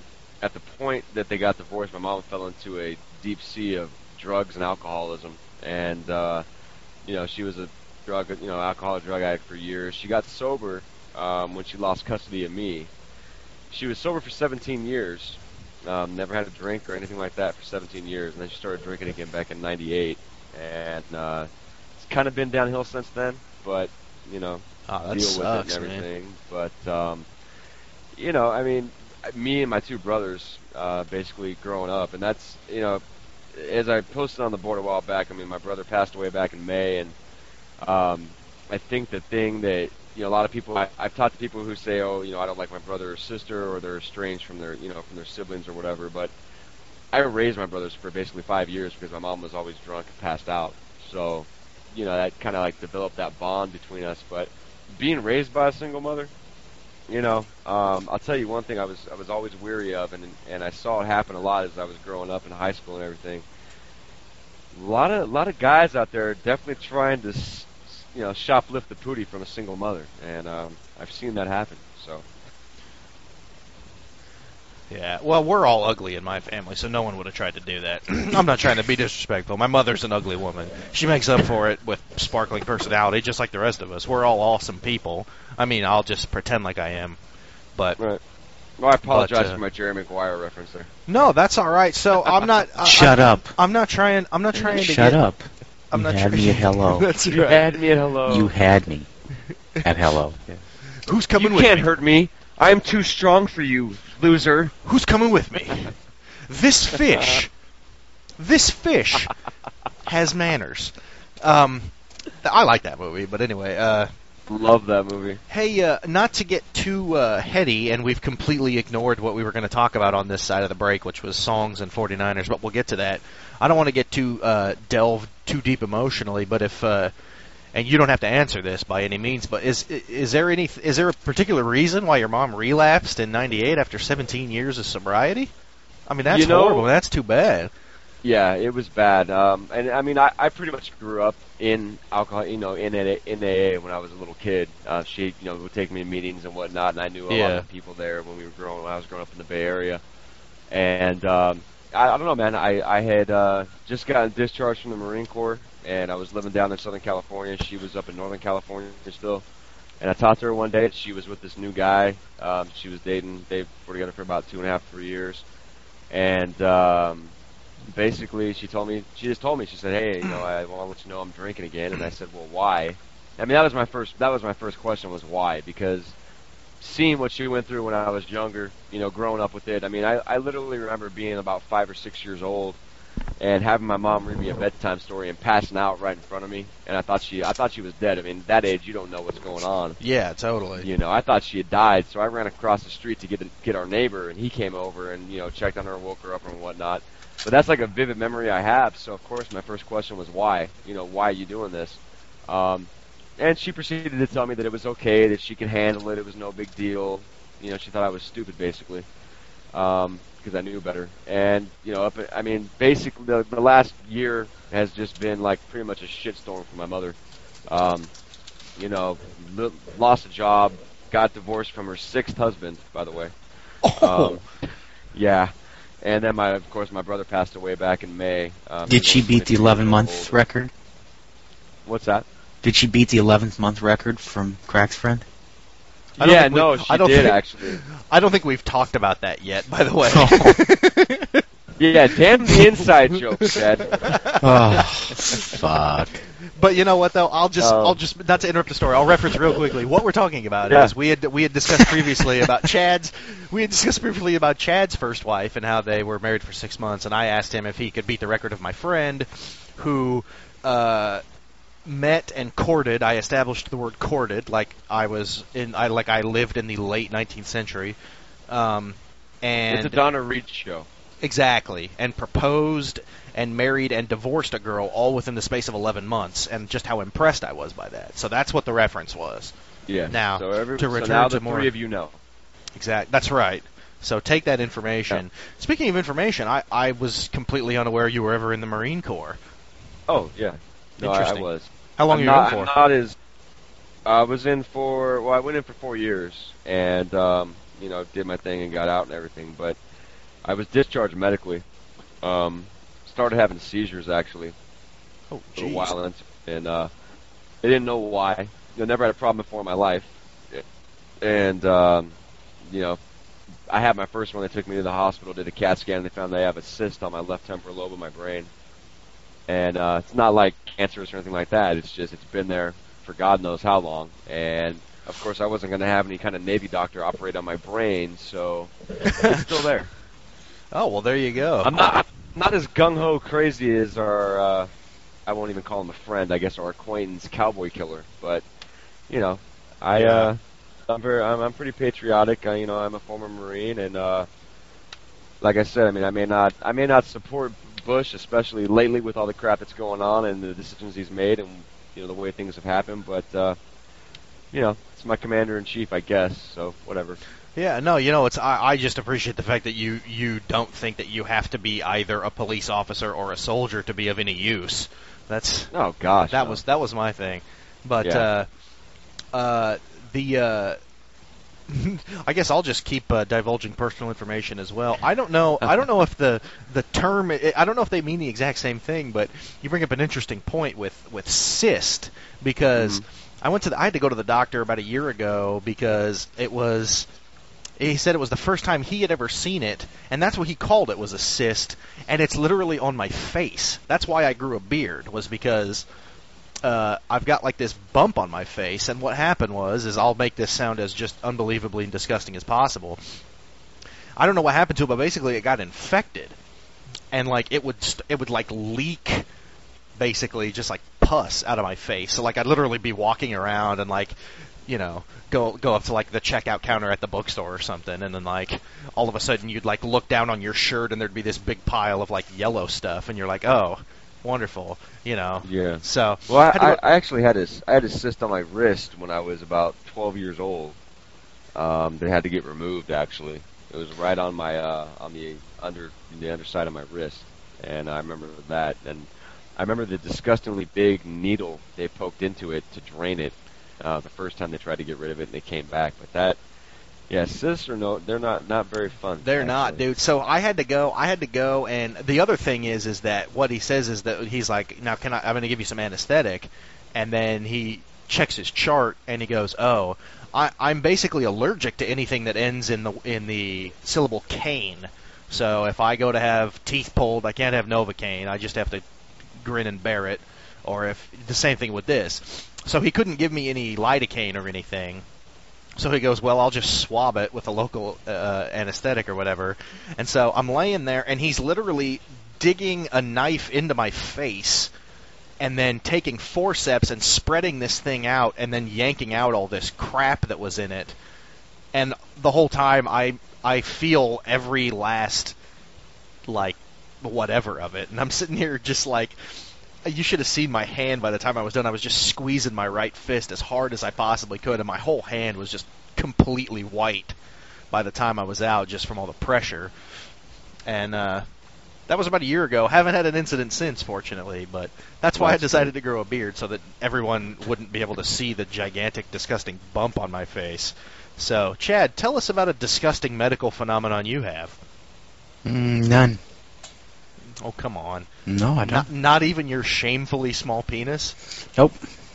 at the point that they got divorced, my mom fell into a deep sea of drugs and alcoholism, and uh, you know, she was a drug, you know, alcohol, drug addict for years. She got sober um, when she lost custody of me. She was sober for seventeen years, um, never had a drink or anything like that for seventeen years, and then she started drinking again back in ninety-eight, and uh, it's kind of been downhill since then, but, you know, Oh, that deal sucks, with it and man. everything. But, um, you know, I mean, me and my two brothers, uh, basically growing up, and that's, you know, as I posted on the board a while back, I mean, my brother passed away back in May, and um, I think the thing that, you know, a lot of people, I, I've talked to people who say, oh, you know, I don't like my brother or sister, or they're estranged from their, you know, from their siblings or whatever, but I raised my brothers for basically five years because my mom was always drunk and passed out. So, you know, that kind of like developed that bond between us. But being raised by a single mother, you know, um, I'll tell you one thing I was I was always weary of, and and I saw it happen a lot as I was growing up in high school and everything. A lot of a lot of guys out there are definitely trying to, you know, shoplift the pootie from a single mother, and um, I've seen that happen. So. Yeah, well, we're all ugly in my family, so no one would have tried to do that. I'm not trying to be disrespectful. My mother's an ugly woman. She makes up for it with sparkling personality, just like the rest of us. We're all awesome people. I mean, I'll just pretend like I am. But Right. Well, I apologize but, uh, for my Jerry Maguire reference there. no, that's all right. So I'm not. I, Shut I'm, up. I'm not trying. I'm not trying to Shut get, up. I'm you not had trying- me at hello. That's You right. had me at hello. You had me at hello. Who's coming You with can't me? hurt me. I'm too strong for you, loser. Who's coming with me? This fish. This fish has manners. Um, th- I like that movie, but anyway. Uh, Love that movie. hey, uh, not to get too uh, heady, and we've completely ignored what we were going to talk about on this side of the break, which was songs and forty-niners, but we'll get to that. I don't want to get too uh, delve too deep emotionally, but if uh, and you don't have to answer this by any means, but is is there any is there a particular reason why your mom relapsed in ninety-eight after seventeen years of sobriety? I mean, that's You know- horrible. That's too bad. Yeah, it was bad. Um, and I mean, I, I pretty much grew up in alcohol, you know, in A A, in A A when I was a little kid. Uh, she, you know, would take me to meetings and whatnot, and I knew a lot Yeah. of the people there when we were growing, when I was growing up in the Bay Area. And um, I, I don't know, man. I, I had uh, just gotten discharged from the Marine Corps, and I was living down in Southern California. She was up in Northern California still. And I talked to her one day. She was with this new guy. Um, she was dating. They were together for about two and a half, three years. And um, basically, she told me. She just told me. She said, "Hey, you know, I want to let you know I'm drinking again." And I said, "Well, why?" I mean, that was my first. That was my first question. Was why? Because seeing what she went through when I was younger, you know, growing up with it. I mean, I, I literally remember being about five or six years old and having my mom read me a bedtime story and passing out right in front of me. And I thought she, I thought she was dead. I mean, that age, you don't know what's going on. Yeah, totally. You know, I thought she had died, so I ran across the street to get get our neighbor, and he came over and, you know, checked on her, woke her up and whatnot. But that's like a vivid memory I have. So of course, my first question was why? You know, why are you doing this? Um, and she proceeded to tell me that it was okay, that she could handle it, it was no big deal. You know, she thought I was stupid, basically, um, because I knew better. And, you know, up, I mean, basically, the, the last year has just been, like, pretty much a shitstorm for my mother. Um, you know, l- lost a job, got divorced from her sixth husband, by the way. Oh. Um, yeah. And then, my, of course, my brother passed away back in May. Um, Did he she was beat the fifty eleven years month old. record? What's that? Did she beat the eleventh month record from Crack's friend? I don't Yeah, think we- no, she I don't did, think- actually. I don't think we've talked about that yet, by the way. Yeah, damn the inside jokes, Dad. Oh, fuck. But you know what though? I'll just Um, I'll just not to interrupt the story. I'll reference real quickly. What we're talking about Yeah. is we had we had discussed previously about Chad's we had discussed previously about Chad's first wife and how they were married for six months, and I asked him if he could beat the record of my friend who uh, met and courted. I established the word courted, like I was in I like I lived in the late nineteenth century. Um, and It's a Donna Reed show. Exactly, and proposed and married and divorced a girl all within the space of eleven months, and just how impressed I was by that. So that's what the reference was. Yeah. Now, so every, to so return now to the more- three of you know. Exact. That's right. So take that information. Speaking of information, I, I was completely unaware you were ever in the Marine Corps. Oh yeah. No, I, I Interesting. was. How long I'm were you not, in I'm for? not as. I was in for. Well, I went in for four years, and um, you know, did my thing and got out and everything. But I was discharged medically. Um, started having seizures actually Oh, for a jeez. while, and, and uh, I didn't know why. You know, never had a problem before in my life, and um, you know, I had my first one. They took me to the hospital, did a CAT scan, and they found that I have a cyst on my left temporal lobe of my brain. And uh, it's not like cancerous or anything like that. It's just it's been there for God knows how long. And of course, I wasn't going to have any kind of Navy doctor operate on my brain, so it's still there. Oh, well, there you go. I'm not not as gung ho crazy as our uh, I won't even call him a friend. I guess our acquaintance, Cowboy Killer. But you know, I Yeah. uh, I'm very I'm, I'm pretty patriotic. I, you know, I'm a former Marine, and uh, like I said, I mean, I may not I may not support Bush, especially lately with all the crap that's going on and the decisions he's made, and you know the way things have happened. But uh, you know, it's my commander in chief, I guess. So whatever. Yeah, no, you know, it's I, I just appreciate the fact that you, you don't think that you have to be either a police officer or a soldier to be of any use. That's Oh gosh, that no. was that was my thing. But Yeah. uh, uh, the uh, I guess I'll just keep uh, divulging personal information as well. I don't know. I don't know if the the term. I don't know if they mean the exact same thing. But you bring up an interesting point with with cyst because I went to the, I had to go to the doctor about a year ago because it was. He said it was the first time he had ever seen it, and that's what he called it, was a cyst, and it's literally on my face. That's why I grew a beard, was because uh, I've got like this bump on my face, and what happened was, is I'll make this sound as just unbelievably disgusting as possible. I don't know what happened to it, but basically it got infected, and like it would st- it would like leak, basically just like pus out of my face. So like I'd literally be walking around and like, you know, go go up to like the checkout counter at the bookstore or something, and then like all of a sudden you'd like look down on your shirt and there'd be this big pile of like yellow stuff, and you're like, oh, wonderful, you know. Yeah. So Well, I, had to I, go- I actually had a I had a cyst on my wrist when I was about twelve years old. Um, that had to get removed. Actually, it was right on my uh, on the under the underside of my wrist, and I remember that. And I remember the disgustingly big needle they poked into it to drain it. Uh, the first time they tried to get rid of it, and they came back. But that, yeah, cysts are no, they're not not very fun. They're not, actually. dude. So I had to go. I had to go, and the other thing is, is that what he says is that he's like, now can I? I'm going to give you some anesthetic, and then he checks his chart, and he goes, oh, I, I'm basically allergic to anything that ends in the in the syllable cane. So if I go to have teeth pulled, I can't have Novocaine. I just have to grin and bear it. Or if the same thing with this. So he couldn't give me any lidocaine or anything. So he goes, well, I'll just swab it with a local uh, anesthetic or whatever. And so I'm laying there, and he's literally digging a knife into my face and then taking forceps and spreading this thing out and then yanking out all this crap that was in it. And the whole time I I feel every last, like, whatever of it. And I'm sitting here just like... You should have seen my hand by the time I was done. I was just squeezing my right fist as hard as I possibly could, and my whole hand was just completely white by the time I was out, just from all the pressure. And uh, that was about a year ago. Haven't had an incident since, fortunately, but that's why I decided to grow a beard, so that everyone wouldn't be able to see the gigantic, disgusting bump on my face. So, Chad, tell us about a disgusting medical phenomenon you have. Mm, none. Oh, come on. No, I don't. Not, not even your shamefully small penis? Nope.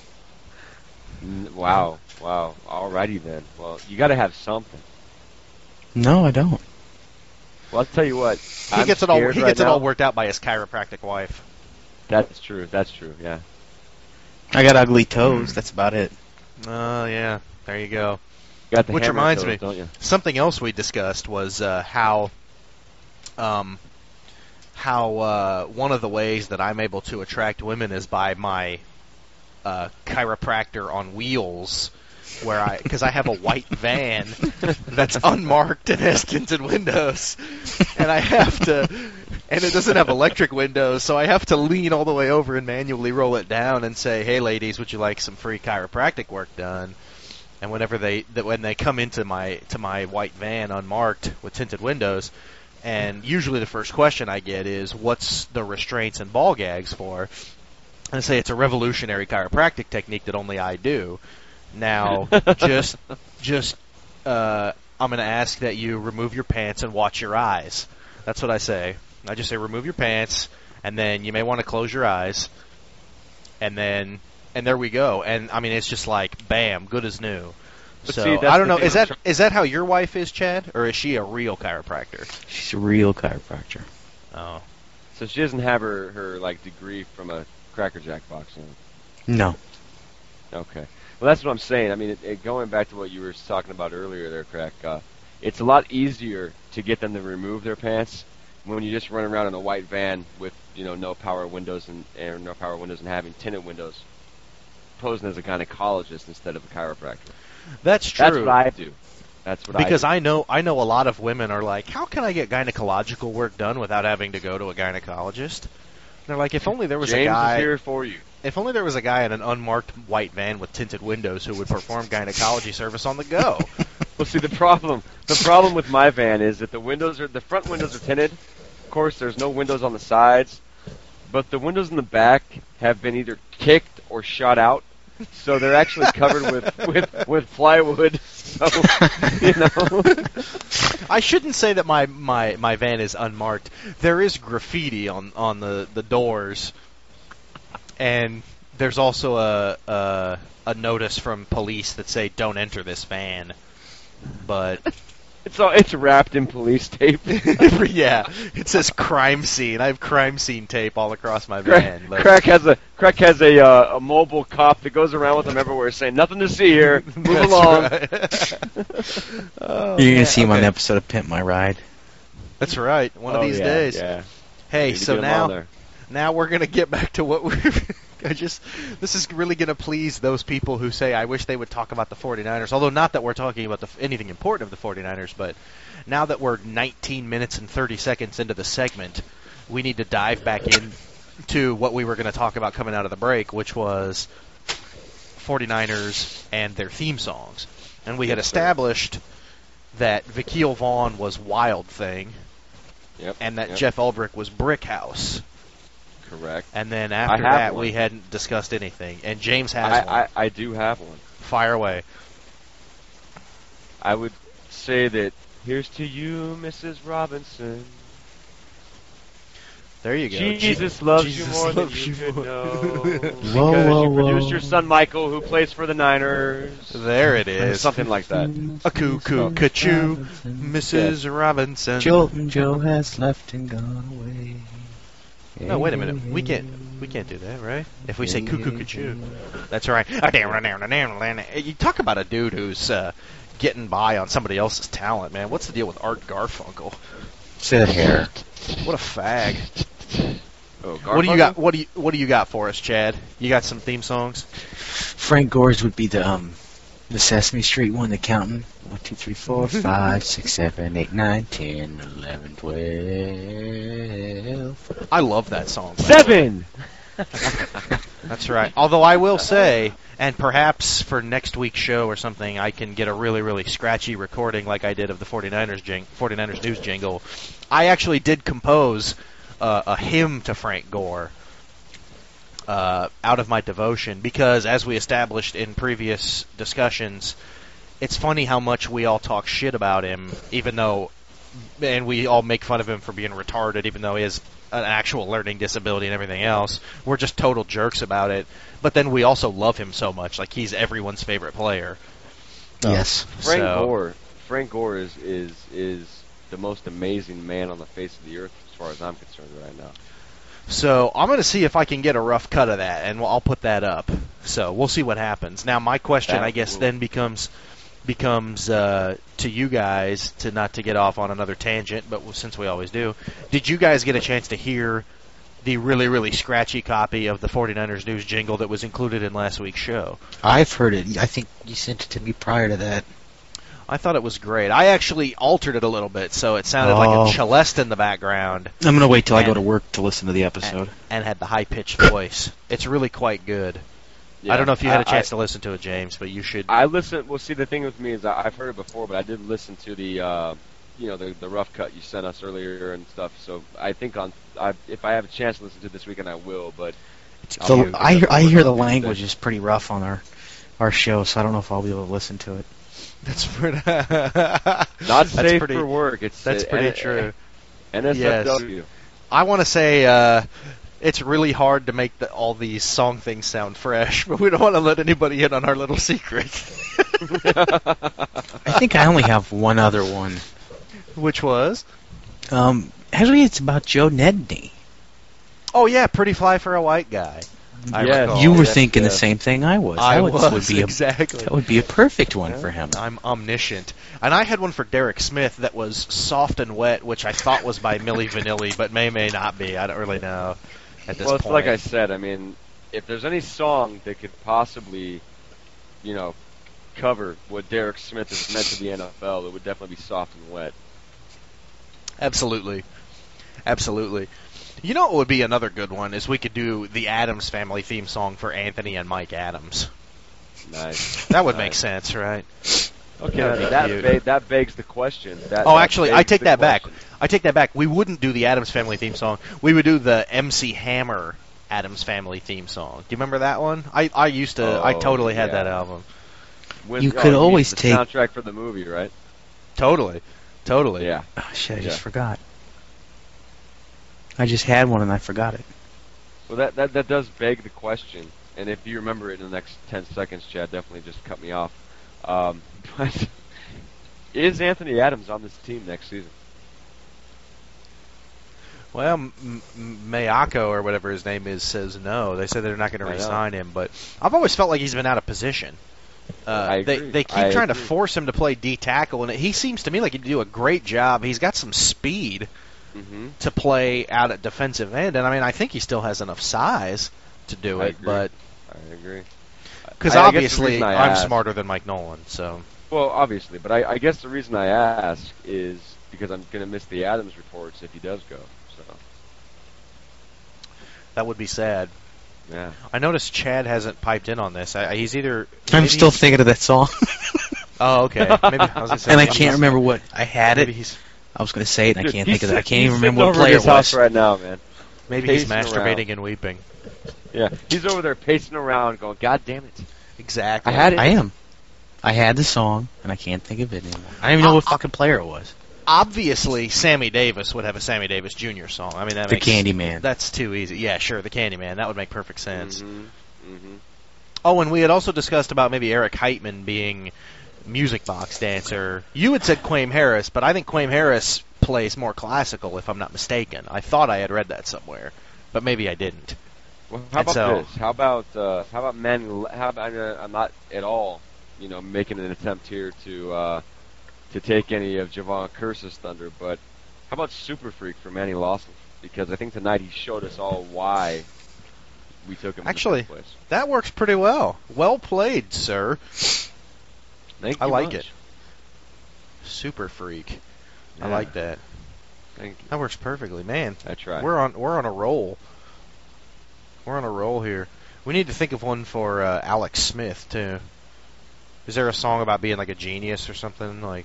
N- Wow, wow. Alrighty then. Well, you got to have something. No, I don't. Well, I'll tell you what. He I'm gets it all. scared He right gets it now. all worked out by his chiropractic wife. That's true. That's true. Yeah. I got ugly toes. That's about it. Oh yeah, there you go. You got the Which hammer reminds toes, me, don't you? something else we discussed was uh, how, um, how uh, one of the ways that I'm able to attract women is by my uh, chiropractor on wheels, where I because I have a white van that's unmarked and has tinted windows, and I have to, and it doesn't have electric windows, so I have to lean all the way over and manually roll it down and say, "Hey, ladies, would you like some free chiropractic work done?" And whenever they that when they come into my to my white van unmarked with tinted windows, and usually the first question I get is, "What's the restraints and ball gags for?" And I say it's a revolutionary chiropractic technique that only I do. Now, just just uh, I'm going to ask that you remove your pants and watch your eyes. That's what I say. I just say remove your pants, and then you may want to close your eyes, and then and there we go. And I mean, it's just like bam, good as new. But so see, that's I don't the know. thing Is I'm that try- is that how your wife is, Chad, or is she a real chiropractor? She's a real chiropractor. Oh, So she doesn't have her, her like degree from a Cracker Jack boxing. No. Okay. Well, that's what I'm saying. I mean, it, it, going back to what you were talking about earlier there, Crack, uh, it's a lot easier to get them to remove their pants when you just run around in a white van with, you know, no power windows and, and no power windows and having tinted windows, posing as a gynecologist instead of a chiropractor. that's true. That's what I do. That's what Because I do. I know I know a lot of women are like, how can I get gynecological work done without having to go to a gynecologist? They're like, if only there was James a guy. is here for you. If only there was a guy in an unmarked white van with tinted windows who would perform gynecology service on the go. Well, see, the problem the problem with my van is that the windows are the front windows are tinted. Of course, there's no windows on the sides, but the windows in the back have been either kicked or shot out, so they're actually covered with with with plywood. So, you know. I shouldn't say that my, my, my van is unmarked. There is graffiti on, on the, the doors, and there's also a, a a notice from police that say don't enter this van. But It's all it's wrapped in police tape. yeah, it says crime scene. I have crime scene tape all across my van. Crack, but- Crack has a Crack has a uh, a mobile cop that goes around with him everywhere, saying nothing to see here. Move That's along. right. Oh, You're man. gonna see him on Okay. the episode of Pimp My Ride. That's right. One of Oh, these yeah, days. Yeah. Hey, Need to so get 'em on now there. now we're gonna get back to what we're. I just this is really gonna please those people who say I wish they would talk about the 49ers. Although not that we're talking about the, anything important of the 49ers, but now that we're nineteen minutes and thirty seconds into the segment, we need to dive back in to what we were going to talk about coming out of the break, which was 49ers and their theme songs. And we had Yes, sir. established that Vakil Vaughn was Wild Thing, Yep. and that yep. Jeff Ulbrich was Brick House. Correct. And then after have that, one. we hadn't discussed anything. And James has I, one. I I do have one. Fire away. I would say that here's to you, Missus Robinson. There you go. Jesus Je- loves Jesus you more than loves you you could more. know. Because Whoa, whoa, you whoa. produced your son Michael, who plays for the Niners. There it is. Something like that. A cuckoo, ka-choo, Missus Robinson. Joe, Joe has left and gone away. No, wait a minute. We can't. We can't do that, right? If we say cuckoo, ka-choo, that's right. You talk about a dude who's uh, getting by on somebody else's talent, man. What's the deal with Art Garfunkel? Sit here. What a fag. Oh, What do you Garfunkel? got? What do you What do you got for us, Chad? You got some theme songs? Frank Gore's would be the um the Sesame Street one, the counting. One, two, three, four, five, six, seven, eight, nine, ten, eleven, twelve. I love that song. by the way. Seven. That's right. Although I will say, and perhaps for next week's show or something, I can get a really, really scratchy recording like I did of the 49ers, jing- 49ers news jingle. I actually did compose uh, a hymn to Frank Gore uh, out of my devotion because, as we established in previous discussions, it's funny how much we all talk shit about him, even though, and we all make fun of him for being retarded, even though he has an actual learning disability and everything else. We're just total jerks about it. But then we also love him so much, like he's everyone's favorite player. Yes. Frank So- Gore. Frank Gore is, is is the most amazing man on the face of the earth, as far as I'm concerned, right now. So I'm going to see if I can get a rough cut of that, and I'll put that up. So we'll see what happens. Now my question, That I guess, will- then becomes becomes uh, to you guys, to not to get off on another tangent, but since we always do, did you guys get a chance to hear the really, really scratchy copy of the 49ers news jingle that was included in last week's show? I've heard it. I think you sent it to me prior to that. I thought it was great. I actually altered it a little bit, so it sounded Oh. like a celeste in the background I'm gonna wait till I And- go to work to listen to the episode. and, and had the high-pitched voice. It's really quite good. I don't know if you had a I- chance to listen to it, James, but you should. I listen. Well, see, the thing with me is I, I've heard it before, but I did listen to the, uh, you know, the the rough cut you sent us earlier and stuff. So I think on, I, if I have a chance to listen to it this weekend, I will. But I'll So do- I hear, I hear the Tuesday. language is pretty rough on our our show, so I don't know if I'll be able to listen to it. That's pretty. not that's safe pretty, for work. It's That's uh, pretty and- true. N S F W. Yes. I want to say uh, it's really hard to make the, all these song things sound fresh, but we don't want to let anybody in on our little secret. I think I only have one other one. Which was? Um, actually, it's about Joe Nedney. Oh yeah, Pretty Fly for a White Guy. I Yes. recall. You were yes, thinking yes. the same thing I was. I that would, was would be a, exactly. That would be a perfect one Yeah. for him. I'm omniscient. And I had one for Derek Smith that was Soft and Wet, which I thought was by Milli Vanilli, but may may not be. I don't really know at this Well, it's point. like I said. I mean, if there's any song that could possibly, you know, cover what Derek Smith has meant to the N F L, it would definitely be Soft and Wet. Absolutely. Absolutely. You know what would be another good one is we could do the Addams Family theme song for Anthony and Mike Adams. Nice. That would Nice. make sense, right? Okay, That would be that cute. ba- that begs the question. That, Oh, that actually, I begs take the that back. question. I take that back. We wouldn't do the Addams Family theme song. We would do the M C Hammer Addams Family theme song. Do you remember that one? I, I used to. I Oh, totally had yeah. that album. When- You oh, could you always used the take- soundtrack for the movie, right? Totally. Totally. Yeah. Oh, shit, I just Yeah. forgot. I just had one and I forgot it. Well, that, that that does beg the question, and if you remember it in the next ten seconds, Chad, definitely just cut me off. Um, but is Anthony Adams on this team next season? Well, M- M- Mayako or whatever his name is says no. They said they're not going to I know. re-sign him, but I've always felt like he's been out of position. Uh, I they agree. they keep I trying agree. to force him to play D tackle, and he seems to me like he'd do a great job. He's got some speed Mm-hmm. to play out at defensive end, and I mean I think he still has enough size to do I it, agree. but I agree. because I- I guess the obviously reason I I'm asked- smarter than Mike Nolan, so Well, obviously, but I, I guess the reason I ask is because I'm going to miss the Adams reports if he does go. So, that would be sad. yeah. I noticed Chad hasn't piped in on this. I, he's either I'm maybe still he's- thinking of that song. Oh, okay. Maybe I was gonna say and I maybe can't he's- remember what I had Maybe it. he's I was going to say it and I Dude, can't he's think of it. I sit- can't even he's remember sitting what over player at it his house was. right now, man. maybe he's pacing masturbating around. and weeping. Yeah, he's over there pacing around, going, "God damn it!" Exactly. I had it. I am. I had the song and I can't think of it anymore. I don't even know what fucking player it was. Obviously, Sammy Davis would have a Sammy Davis Junior song. I mean, that The makes, Candyman. That's too easy. Yeah, sure, the Candyman. That would make perfect sense. Mm-hmm. Mm-hmm. Oh, and we had also discussed about maybe Eric Heitman being music box dancer. You had said Quame Harris, but I think Quame Harris plays more classical, if I'm not mistaken. I thought I had read that somewhere, but maybe I didn't. Well, how And about so- this? How about uh, how about men? How about uh, I'm not at all, you know, making an attempt here to uh, to take any of Javon Curse's thunder, but how about Super Freak for Manny Lawson? Because I think tonight he showed us all why we took him. Actually, in the first place. That works pretty well. Well played, sir. Thank I you like much. it. Super Freak. I Yeah. like that. Thank you. That works perfectly, man. That's right. We're on we're on a roll. We're on a roll here. We need to think of one for uh, Alex Smith too. Is there a song about being like a genius or something? Like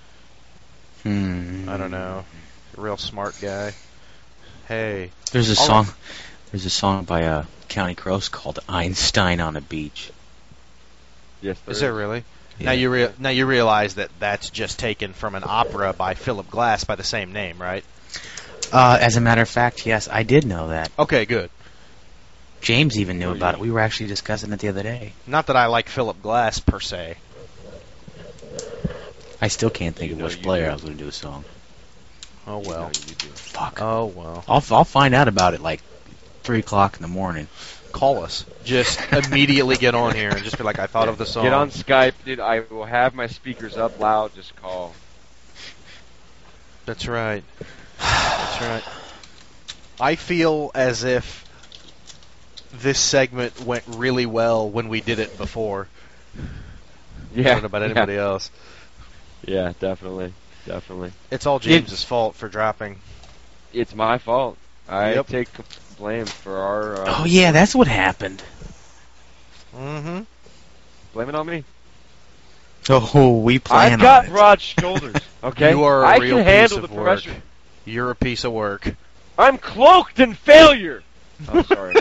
Hmm. I don't know, a real smart guy. Hey, There's a All song. right. There's a song by uh, County Crows called "Einstein on a Beach." Yes, there is there really? Yeah. Now you rea- now you realize that that's just taken from an opera by Philip Glass by the same name, right? Uh, as a matter of fact, yes, I did know that. Okay, good. James even knew Oh, about yeah. it. We were actually discussing it the other day. Not that I like Philip Glass per se. I still can't think You of know which you player do. I was going to do a song. Oh You well. know you do. Fuck. Oh well. I'll I'll find out about it like three o'clock in the morning. Call us. Just immediately get on here and just be like, I thought of the song. Get on Skype, dude. I will have my speakers up loud. Just call. That's right. That's right. I feel as if this segment went really well when we did it before. Yeah. I don't know about yeah. anybody else. Yeah, definitely, definitely. It's all James's fault for dropping. It's my fault. I Yep. take blame for our. Uh, Oh yeah, that's what happened. Mm-hmm. blame it on me. Oh, we plan I've got on it. broad shoulders. Okay, You are a I real can piece handle of the work. pressure. You're a piece of work. I'm cloaked in failure. Oh, sorry.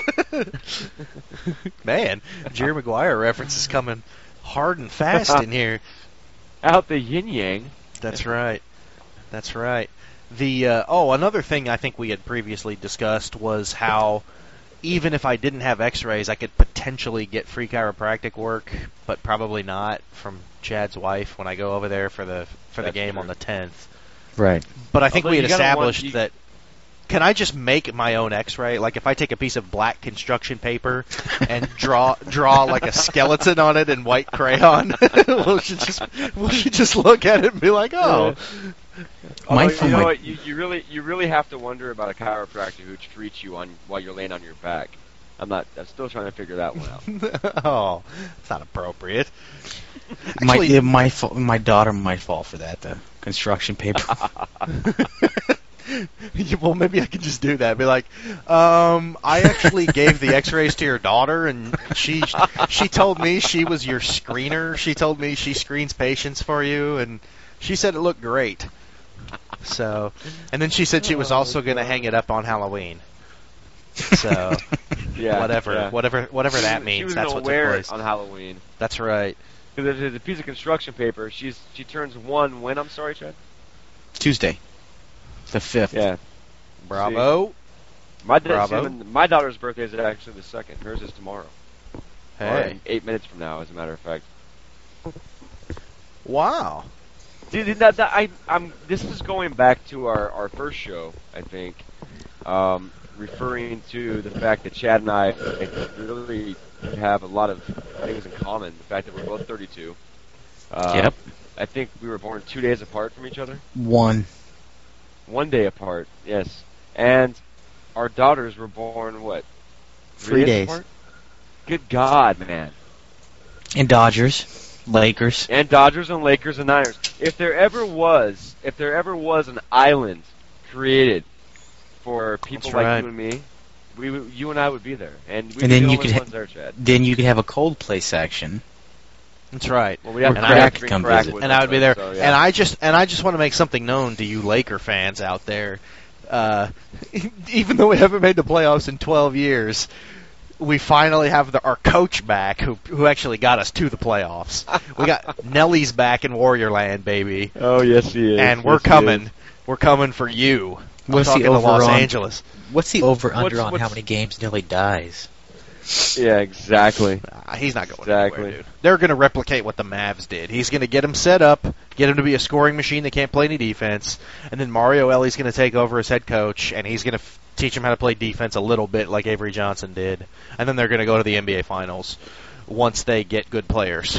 Man, Jerry Maguire reference is coming hard and fast in here. Out the yin yang. That's right. That's right. The uh, oh, another thing I think we had previously discussed was how even if I didn't have X-rays, I could potentially get free chiropractic work, but probably not from Chad's wife when I go over there for the for the That's game true. on the tenth. Right. But I think Although we had you gotta want- established you- that. Can I just make my own X-ray? Like if I take a piece of black construction paper and draw draw like a skeleton on it in white crayon, will she just will she just look at it and be like, oh? Although, My you phone know might- what, you, you really you really have to wonder about a chiropractor who treats you on while you're laying on your back. I'm not. I'm still trying to figure that one out. Oh, it's not appropriate. My, Actually, it might fall, my daughter might fall for that, the construction paper. well, maybe I could just do that. Be like, um, I actually gave the X-rays to your daughter, and she she told me she was your screener. She told me she screens patients for you, and she said it looked great. So, and then she said she was also going to hang it up on Halloween. So, Yeah, whatever, yeah. whatever, whatever that She- means. She was that's gonna what wear took it place. on Halloween. That's right. Because it's a piece of construction paper. She's she turns one when? I'm sorry, Chad. Tuesday, the fifth. Yeah. Bravo. My da- Bravo. see, my daughter's birthday is actually the second. Hers is tomorrow. Or Hey. in eight minutes from now, as a matter of fact. Wow. Dude, that, that, I, I'm. This is going back to our, our first show, I think, um, referring to the fact that Chad and I really have a lot of things in common. The fact that we're both thirty-two. Uh, Yep. I think we were born two days apart from each other. One. One day apart, yes. And our daughters were born what? Three days. apart? Good God, man. And Dodgers, Lakers. And Dodgers and Lakers and Niners. If there ever was, if there ever was an island created for people That's like right. you and me, we, would- you and I would be there, and we'd And be then the you only could ha- ones there, Chad. Then you could have a Coldplay section. That's right. Well, we have Where to Crack bring come Crack visit. with And us, I would be right? there. So, yeah. And I just and I just want to make something known to you Laker fans out there. Uh, even though we haven't made the playoffs in twelve years, we finally have the, our coach back, who who actually got us to the playoffs. We got Nelly's back in Warrior Land, baby, Oh yes, he is. and we're Yes, he coming. is. We're coming for you. I'm What's the talking to over Los on- Angeles. What's the over under What's- on what's- how many games Nelly dies? Yeah, exactly. Uh, he's not going Exactly. anywhere, dude. They're going to replicate what the Mavs did. He's going to get him set up, get him to be a scoring machine that can't play any defense, and then Mario Ellie's going to take over as head coach, and he's going to f- teach him how to play defense a little bit like Avery Johnson did. And then they're going to go to the N B A Finals once they get good players.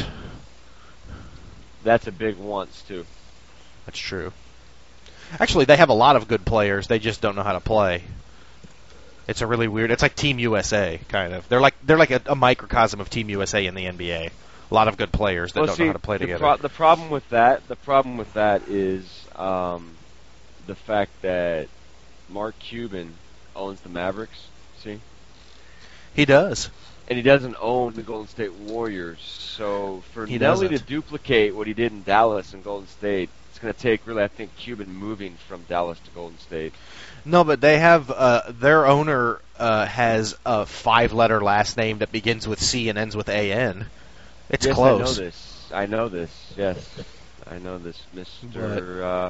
That's a big once too. That's true. Actually, they have a lot of good players. They just don't know how to play. It's a really weird. It's like Team U S A, kind of. They're like they're like a, a microcosm of Team U S A in the N B A. A lot of good players that Well, don't see, know how to play the together. Pro- the problem with that, the problem with that is um, the fact that Mark Cuban owns the Mavericks. See, He does. and he doesn't own the Golden State Warriors. So for He Nelly to doesn't. duplicate what he did in Dallas and Golden State, it's going to take really, I think, Cuban moving from Dallas to Golden State. No, but they have uh, their owner uh, has a five-letter last name that begins with C and ends with A N. It's yes, close. I know this. I know this. Yes, I know this, Mister Uh,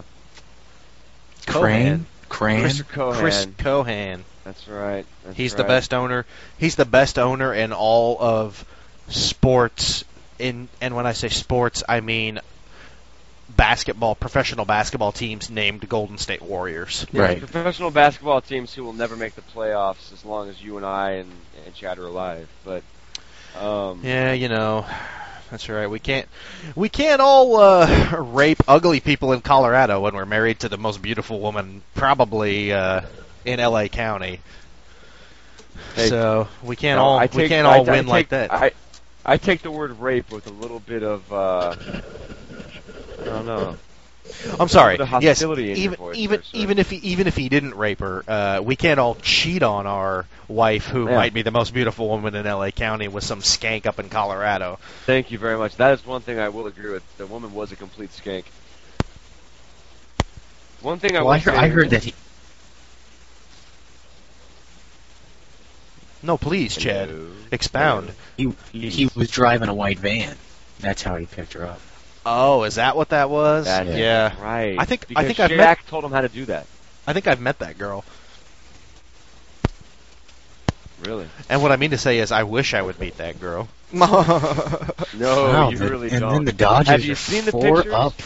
Crane? Crane? Mister Cohan. Chris Cohan. That's right. That's He's right. the best owner. He's the best owner in all of sports. In and when I say sports, I mean basketball, professional basketball teams named Golden State Warriors. Yeah, Right. Professional basketball teams who will never make the playoffs as long as you and I and, and Chad are alive. But um, Yeah, you know, that's right. We can't we can't all uh, rape ugly people in Colorado when we're married to the most beautiful woman probably uh, in L A County. Hey, so we can't no, all I we take- can't I- all I win take- like that. I I take the word rape with a little bit of uh, I don't know. I'm sorry. The Yes, hostility in your even voice even there, sir. even if he even if he didn't rape her, uh, we can't all cheat on our wife, who Yeah. might be the most beautiful woman in L A County, with some skank up in Colorado. Thank you very much. That is one thing I will agree with. The woman was a complete skank. One thing I Well, will I heard, say I heard that he. No, please, Chad, Hello? expound. He, he was driving a white van. That's how he picked her up. Oh, is that what that was? That's yeah. right. I think because I think I've Shaq met. told him how to do that. I think I've met that girl. Really? And what I mean to say is, I wish I would meet that girl. No, Wow, you the- really and don't. then the Dodgers Have you are seen the four pictures? up.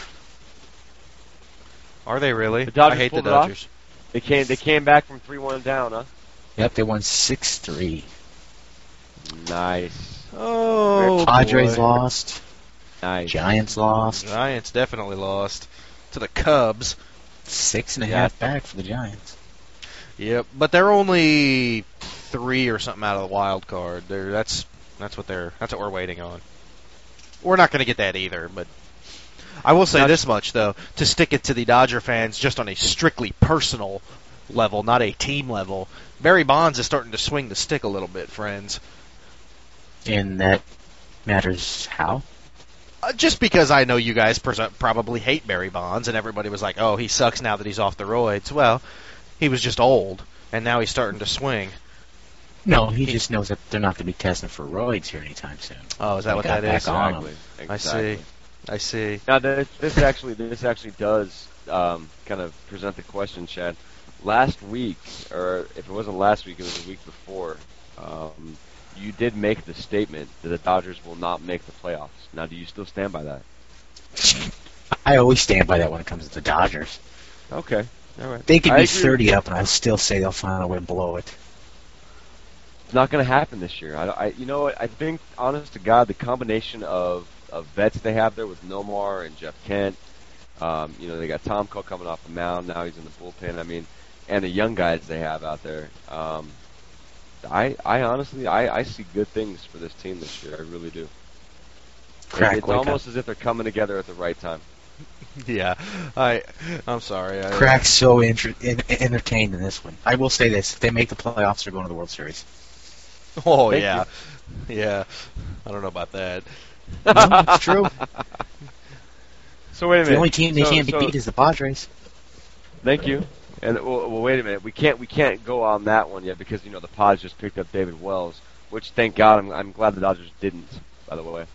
Are they really? The Dodgers I hate the pulled it off? Dodgers. They came. They came back from three one down, huh? Yep, they won six three. Nice, Oh, Padres boy. lost. nice. Giants lost. Giants definitely lost to the Cubs. Six and a Yeah. half back for the Giants. Yep, but they're only three or something out of the wild card. They're, that's that's what they're that's what we're waiting on. We're not going to get that either, but I will say Now- this much though: to stick it to the Dodger fans, just on a strictly personal level, not a team level, Barry Bonds is starting to swing the stick a little bit, friends. And that matters how? Uh, just because I know you guys pers- probably hate Barry Bonds, and everybody was like, "Oh, he sucks now that he's off the roids." Well, he was just old, and now he's starting to swing. No, he, He- just knows that they're not going to be testing for roids here anytime soon. Oh, is that They what got that is? back on 'em. Exactly. I exactly. see. I see. Now this, this actually this actually does um, kind of present the question, Chad. Last week, or if it wasn't last week, it was the week before. Um, you did make the statement that the Dodgers will not make the playoffs. Now, do you still stand by that? I always stand by that when it comes to the Dodgers. Okay, all right. They could I be agree. thirty up, and I'll still say they'll find a way to blow it. It's not going to happen this year. I, I, you know what? I think, honest to God, the combination of, of vets they have there with Nomar and Jeff Kent, um, you know, they got Tom Cole coming off the mound. Now he's in the bullpen. I mean, and the young guys they have out there. Um, I, I honestly, I, I see good things for this team this year. I really do. Crack, it's wake almost up. as if they're coming together at the right time. Yeah, I. I'm sorry. I, Crack's so inter- in- entertained in this one. I will say this: if they make the playoffs, they're going to the World Series. Oh Thank yeah, yeah. I don't know about that. No, it's true. So wait a minute. The only team they So- can't be so- beat is the Padres. Thank you. And well, well, wait a minute. We can't we can't go on that one yet because you know the Pods just picked up David Wells, which thank God I'm I'm glad the Dodgers didn't. By the way,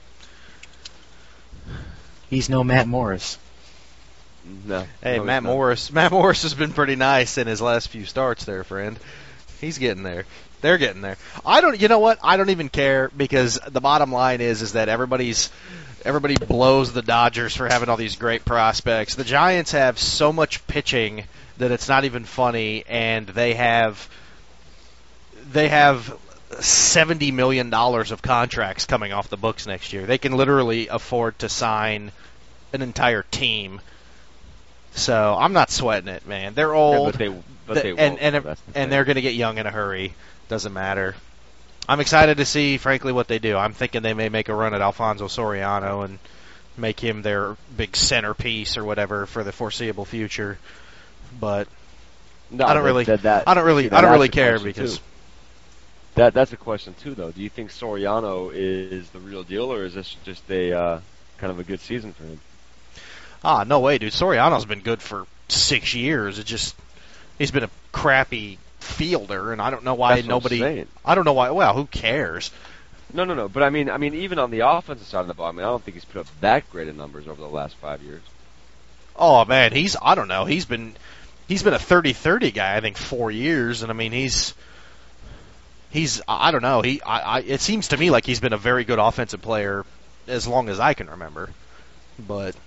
He's no Matt Morris. no. Hey, no, Matt it's not. Morris. Matt Morris has been pretty nice in his last few starts, there, friend. He's getting there. They're getting there. I don't. You know what? I don't even care because the bottom line is is that everybody's everybody blows the Dodgers for having all these great prospects. The Giants have so much pitching that it's not even funny, and they have they have seventy million dollars of contracts coming off the books next year. They can literally afford to sign an entire team. So I'm not sweating it, man. They're Yeah, old, but they but the- they and won't, and so that's the thing. and they're going to get young in a hurry. Doesn't matter. I'm excited to see, frankly, what they do. I'm thinking they may make a run at Alfonso Soriano and make him their big centerpiece or whatever for the foreseeable future. But No, I don't that- really, that- that- I don't really, see, I don't that's really the care question, because too. That that's a question too, though. Do you think Soriano is the real deal, or is this just a uh, kind of a good season for him? ah, no way, dude. Soriano's been good for six years. It just he's been a crappy fielder, and I don't know why That's what I'm nobody. saying. I don't know why. Well, who cares? No, no, no. But I mean, I mean, even on the offensive side of the ball, I mean, I don't think he's put up that great of numbers over the last five years. Oh man, he's I don't know. He's been he's been a thirty thirty guy, I think, four years, and I mean he's he's I don't know. He I, I it seems to me like he's been a very good offensive player as long as I can remember. But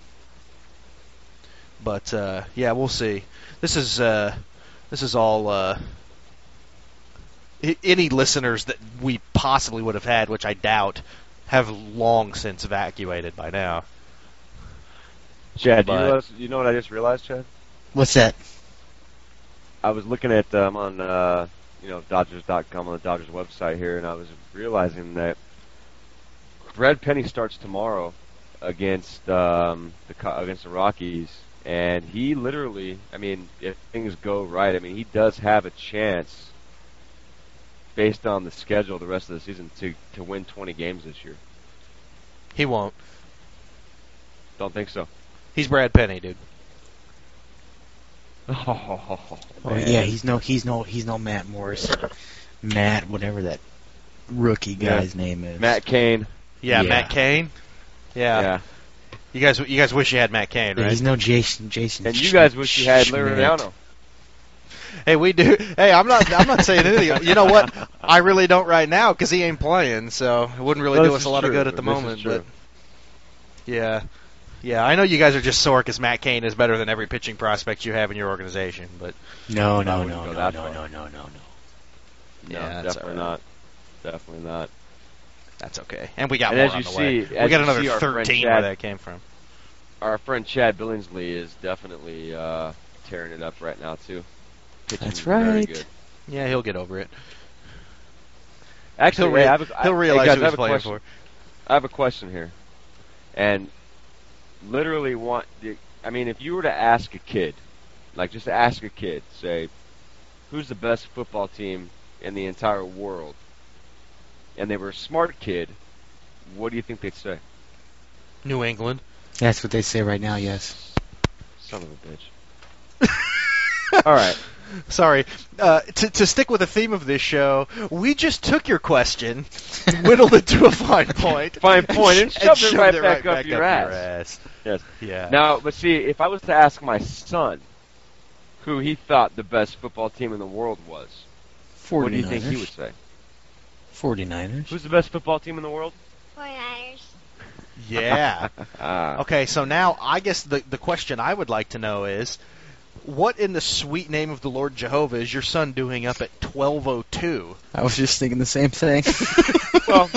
but uh, yeah, we'll see. This is uh, this is all uh, I- any listeners that we possibly would have had, which I doubt, have long since evacuated by now. Chad, do you But- know, what- you know what I just realized, Chad? What's that? I was looking at um, on uh, you know Dodgers dot com on the Dodgers website here, and I was realizing that Brad Penny starts tomorrow against um, the Co- against the Rockies, and he literally, I mean, if things go right, I mean, he does have a chance based on the schedule the rest of the season to to win twenty games this year. He won't. Don't think so. He's Brad Penny, dude. Oh, Oh, yeah, he's no, he's no, he's no Matt Morris, Matt, whatever that rookie Yeah. guy's name is. Matt Cain. Yeah, Yeah. Matt Cain. Yeah. Yeah. You guys, you guys wish you had Matt Cain, right? He's no Jason. Jason. And you guys wish you had Schmidt. Liriano. Hey, we do. Hey, I'm not. I'm not saying anything. You know what? I really don't right now because he ain't playing, so it wouldn't really Well, do this us a is lot of true. good at the This is moment. true. But yeah, yeah, I know you guys are just sore because Matt Cain is better than every pitching prospect you have in your organization. But No, I no, wouldn't no, go no, that no, far. no, no, no, no. No, Yeah, that's definitely all right. not. Definitely not. that's okay. And we got And more as on you the see- way. as We you got another see our friend thirteen Chad- where that came from. Our friend Chad Billingsley is definitely uh, tearing it up right now too. Pitching That's very right. good. Yeah, he'll get over it. Actually, He'll, re- hey, I have a, he'll I, realize hey guys, who I he's have a playing question. for. I have a question here, and literally want. I mean, if you were to ask a kid, like just ask a kid, say, who's the best football team in the entire world, and they were a smart kid, what do you think they'd say? New England. That's what they say right now. Yes. Son of a bitch. All right. Sorry. Uh, to, to stick with the theme of this show, we just took your question, whittled it to a fine point, Fine point, and shoved it right back up your ass. ass. Yes. Yeah. Now, but see, if I was to ask my son who he thought the best football team in the world was, what do you think he would say? forty-niners. Who's the best football team in the world? forty-niners. Yeah. Ah. Okay, so now I guess the the question I would like to know is, what in the sweet name of the Lord Jehovah is your son doing up at twelve oh two? I was just thinking the same thing. Well,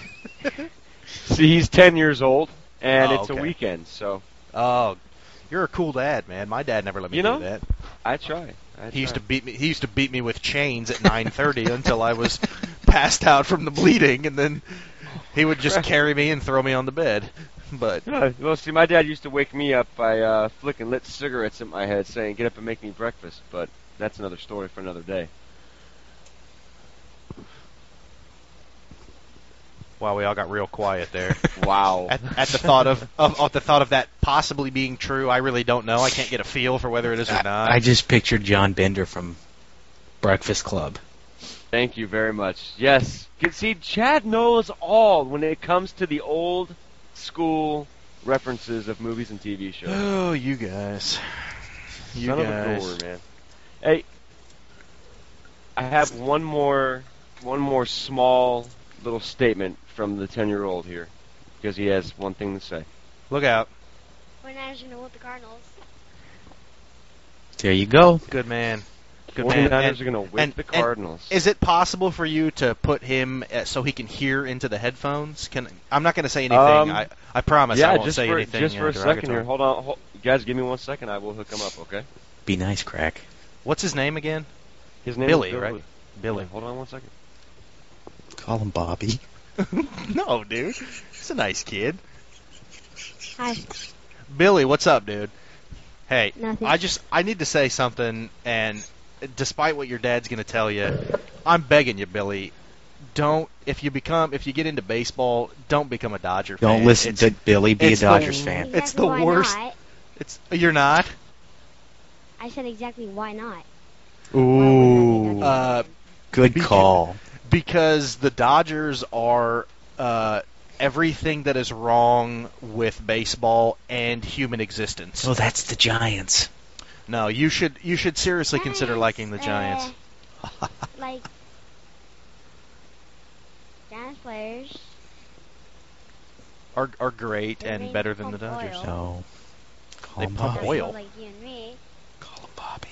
see, he's ten years old, and Oh, it's okay. a weekend, so Oh, you're a cool dad, man. My dad never let me You do know? that. I try. I He used to try. beat me. He used to beat me with chains at nine thirty until I was passed out from the bleeding, and then he would just carry me and throw me on the bed. But Yeah, well, see, my dad used to wake me up by uh, flicking lit cigarettes at my head, saying, "Get up and make me breakfast." But that's another story for another day. wow, we all got real quiet there. Wow. At, at the thought of, of, of the thought of that possibly being true, I really don't know. I can't get a feel for whether it is or not. I just pictured John Bender from Breakfast Club. Thank you very much. Yes. You see, Chad knows all when it comes to the old school references of movies and T V shows. Oh, you guys. You Son guys. of a door, man. Hey, I have one more, one more small little statement from the ten-year-old here, because he has one thing to say. Look out. forty-niners are going to whoop the Cardinals. There you go. Good man. Good man. forty-niners And- are going to whip and- the and Cardinals. Is it possible for you to put him uh, so he can hear into the headphones? Can I'm not going to say anything. Um, I I promise yeah, I won't just say for, anything. just for uh, a second here. derogatory. Hold on. Hold, guys, give me one second. I will hook him up, okay? Be nice, Crack. What's his name again? His name Billy, is right? Billy. Hold on one second. Call him Bobby. No, dude. He's a nice kid. Hi. Billy, what's up, dude? Hey, Nothing. I just I need to say something, and despite what your dad's going to tell you, I'm begging you, Billy. Don't if you become if you get into baseball, don't become a Dodger fan. Don't listen It's- to Billy. Be a it's the- Dodgers fan. It's Exactly the why worst. Not. It's you're not. I said exactly why not. Ooh. Uh, Good Beacon. call. because the Dodgers are uh, everything that is wrong with baseball and human existence. Oh, that's the Giants. No, you should you should seriously consider Giants, liking the Giants. uh, like Giants players. Are are great They and make better than the pump Dodgers. oil. No. Call They him pump Bobby. oil. Like you and me. Call him Bobby.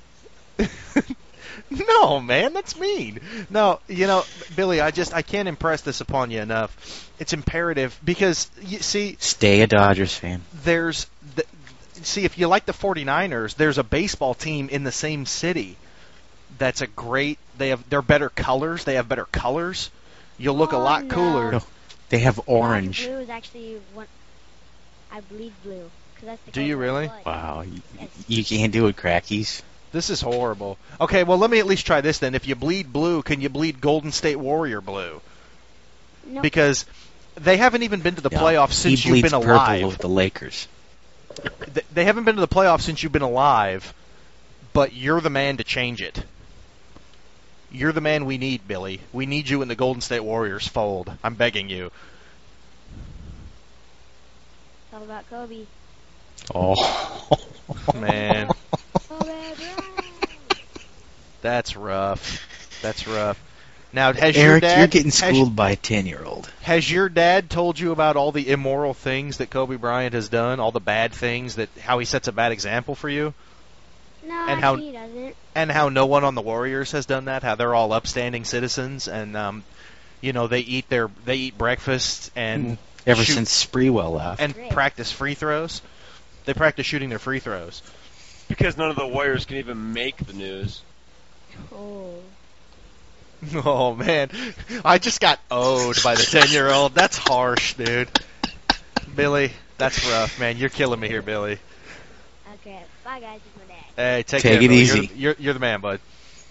No, man, that's mean. No, you know, Billy, I just I can't impress this upon you enough. It's imperative because you see, Stay a Dodgers fan. there's the, see if you like the forty-niners, there's a baseball team in the same city that's a great. They have they're better colors. They have better colors. You'll look a Oh, lot no. cooler. No. They have Dodger orange. Blue is actually one. I bleed blue. 'Cause that's the Do you color of my really? blood. Wow. You, Yes. you can't do it, Crackies. This is horrible. Okay, well let me at least try this then. If you bleed blue, can you bleed Golden State Warrior blue? No. Because they haven't even been to the No, playoffs since he you've bleeds been purple alive. with the Lakers. Th- They haven't been to the playoffs since you've been alive, but you're the man to change it. You're the man we need, Billy. We need you in the Golden State Warriors fold. I'm begging you. It's all about Kobe. Oh. Man, Kobe Bryant. that's rough. That's rough. Now, has Eric, your dad... you're getting has- schooled by a ten-year-old. Has your dad told you about all the immoral things that Kobe Bryant has done? All the bad things, that how he sets a bad example for you? No, And how- he doesn't. And how no one on the Warriors has done that? How they're all upstanding citizens and, um, you know, they eat their they eat breakfast and Ever shoot- since Sprewell left. and practice free throws? They practice shooting their free throws. Because none of the Warriors can even make the news. Oh. Oh, man. I just got owed by the ten-year-old. That's harsh, dude. Billy, that's rough, man. You're killing me here, Billy. Okay, bye guys, it's my dad. Hey, take, Take care, it Billy. easy. You're, the- you're, you're the man, bud.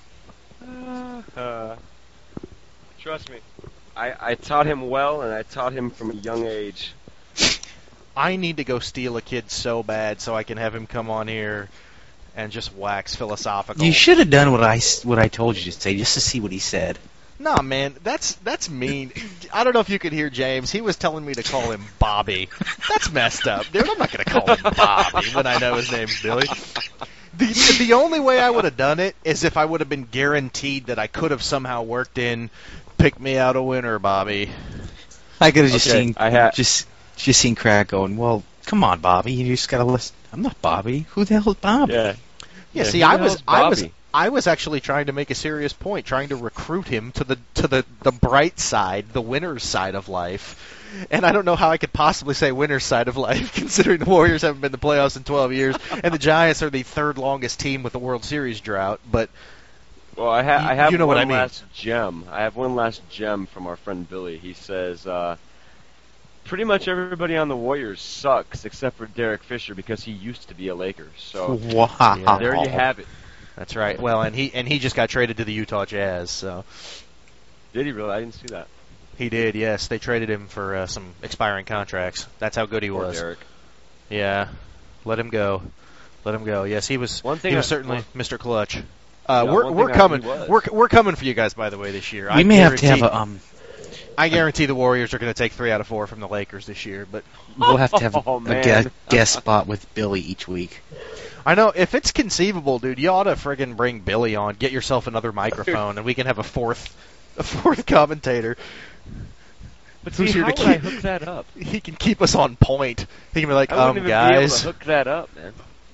Uh, trust me. I, I taught him well, and I taught him from a young age. I need to go steal a kid so bad so I can have him come on here and just wax philosophical. You should have done what I, s- what I told you to say, just to see what he said. Nah, man, that's that's mean. I don't know if you could hear James. He was telling me to call him Bobby. That's messed up, dude. I'm not going to call him Bobby when I know his name's Billy. The the only way I would have done it is if I would have been guaranteed that I could have somehow worked in, pick me out a winner, Bobby. I could have just Okay, seen I ha- just just seen Crack going, well, come on, Bobby, you just gotta listen. I'm not Bobby. Who the hell is Bobby? Yeah. Yeah, Yeah, see, who the I was hell's I was Bobby? I was actually trying to make a serious point, trying to recruit him to the to the, the bright side, the winner's side of life. And I don't know how I could possibly say winner's side of life, considering the Warriors haven't been in the playoffs in twelve years, and the Giants are the third longest team with the World Series drought. But Well, I, ha- You- I have you know one what I mean. last gem. I have one last gem from our friend Billy. He says, uh, pretty much everybody on the Warriors sucks except for Derek Fisher because he used to be a Laker. So Wow. Yeah. there you have it. that's right. Well, and he and he just got traded to the Utah Jazz, so Did he really? I didn't see that. he did. Yes, they traded him for uh, some expiring contracts. That's how good he Poor was. Derek. Yeah, let him go. Let him go. Yes, he was. One thing he was I- certainly one- Mister Clutch. Uh, Yeah, we're one we're thing I- coming. he was. We're we're coming for you guys. By the way, this year. We I may have to have guarantee- a um. I guarantee the Warriors are going to take three out of four from the Lakers this year. But We'll have to have Oh, a man. guest, guest spot with Billy each week. I know if it's conceivable, dude, you ought to friggin' bring Billy on. Get yourself another microphone, and we can have a fourth, a fourth commentator. But Who's see, here how to would I keep- hook that up? He can keep us on point. He can be like, I wouldn't um, even be able guys. to hook that up, man.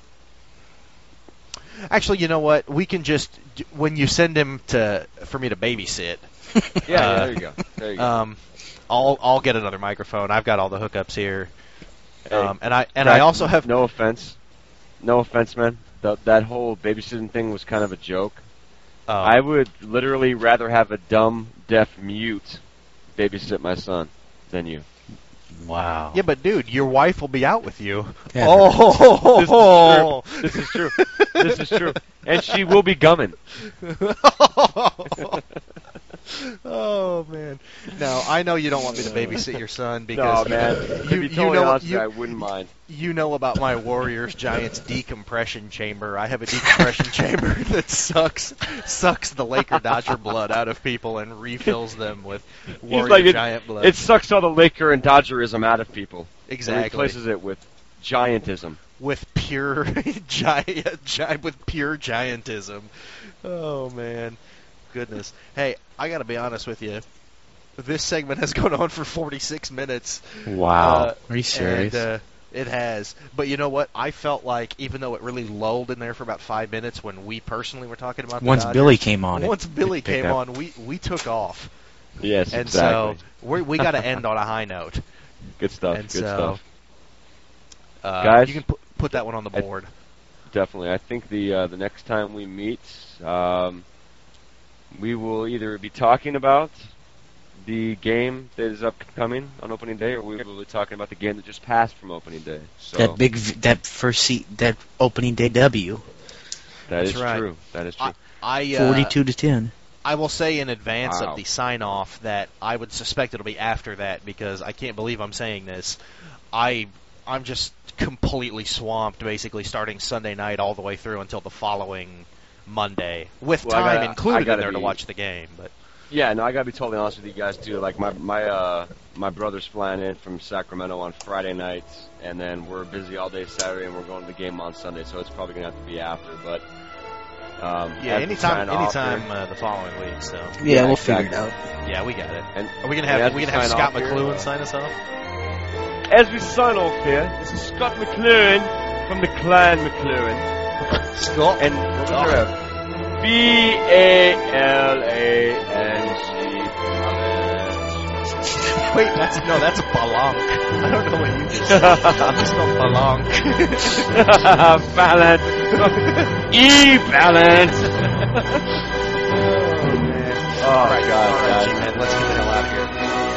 Actually, you know what? We can just when you send him to for me to babysit. Yeah, Uh, yeah, there you go. There you go. Um, I'll I'll get another microphone. I've got all the hookups here. Hey, Um, and I and Crack, I also have. No offense. No offense, man. The, that whole babysitting thing was kind of a joke. Oh, I would literally rather have a dumb, deaf mute babysit my son than you. Wow. yeah, but dude, your wife will be out with you. Yeah. Oh, This is true. This is true. And she will be gumming. Oh man! No, I know you don't want me to babysit your son because no, man. you, to be you totally know honest with you, you, I wouldn't mind. you know about my Warriors Giants decompression chamber. I have a decompression chamber that sucks sucks the Laker Dodger blood out of people and refills them with Warrior He's like, it, Giant blood. it sucks all the Laker and Dodgerism out of people. And exactly replaces it with giantism. with pure giant, gi- with pure giantism. Oh man, goodness. Hey, I got to be honest with you. This segment has gone on for forty-six minutes. Wow. Uh, Are you serious? And, uh, it has. But you know what? I felt like, even though it really lulled in there for about five minutes when we personally were talking about the Once Dodgers, Billy came on, it- once Billy it picked came up. on, we, we took off. Yes, And exactly. so we we got to end on a high note. Good stuff. and good so, stuff. Uh, Guys, you can put, put that one on the I- board. Definitely. I think the uh, the next time we meet, um, we will either be talking about the game that is upcoming on opening day, or we will be talking about the game that just passed from opening day. So that big, v- that first seat, that opening day W, that is That's right. true. That is true. I uh, forty-two to ten. I will say in advance Wow. of the sign off that I would suspect it'll be after that because I can't believe I'm saying this. I I'm just completely swamped basically starting Sunday night all the way through until the following Monday with Well, I time gotta- I included in gotta there to be- watch the game. But Yeah, no, I gotta be totally honest with you guys too. Like my my uh my brother's flying in from Sacramento on Friday nights, and then we're busy all day Saturday, and we're going to the game on Sunday, so it's probably gonna have to be after. But um, Yeah, as we anytime, sign off anytime here- uh, the following week. So Yeah, we'll exactly. figure it out. yeah, we got it. And Are we gonna and have as we gonna have sign Scott off here- McLuhan sign us off? As we sign off here, this is Scott McLuhan from the Clan McLuhan. Scott And what was your F? B A L A N C. Wait, that's no, that's Balank. I don't know what you just said. You spelled Balank. Balance. E balance. Oh, All right, God, all right, guys. G-Man, let's get the hell out of here.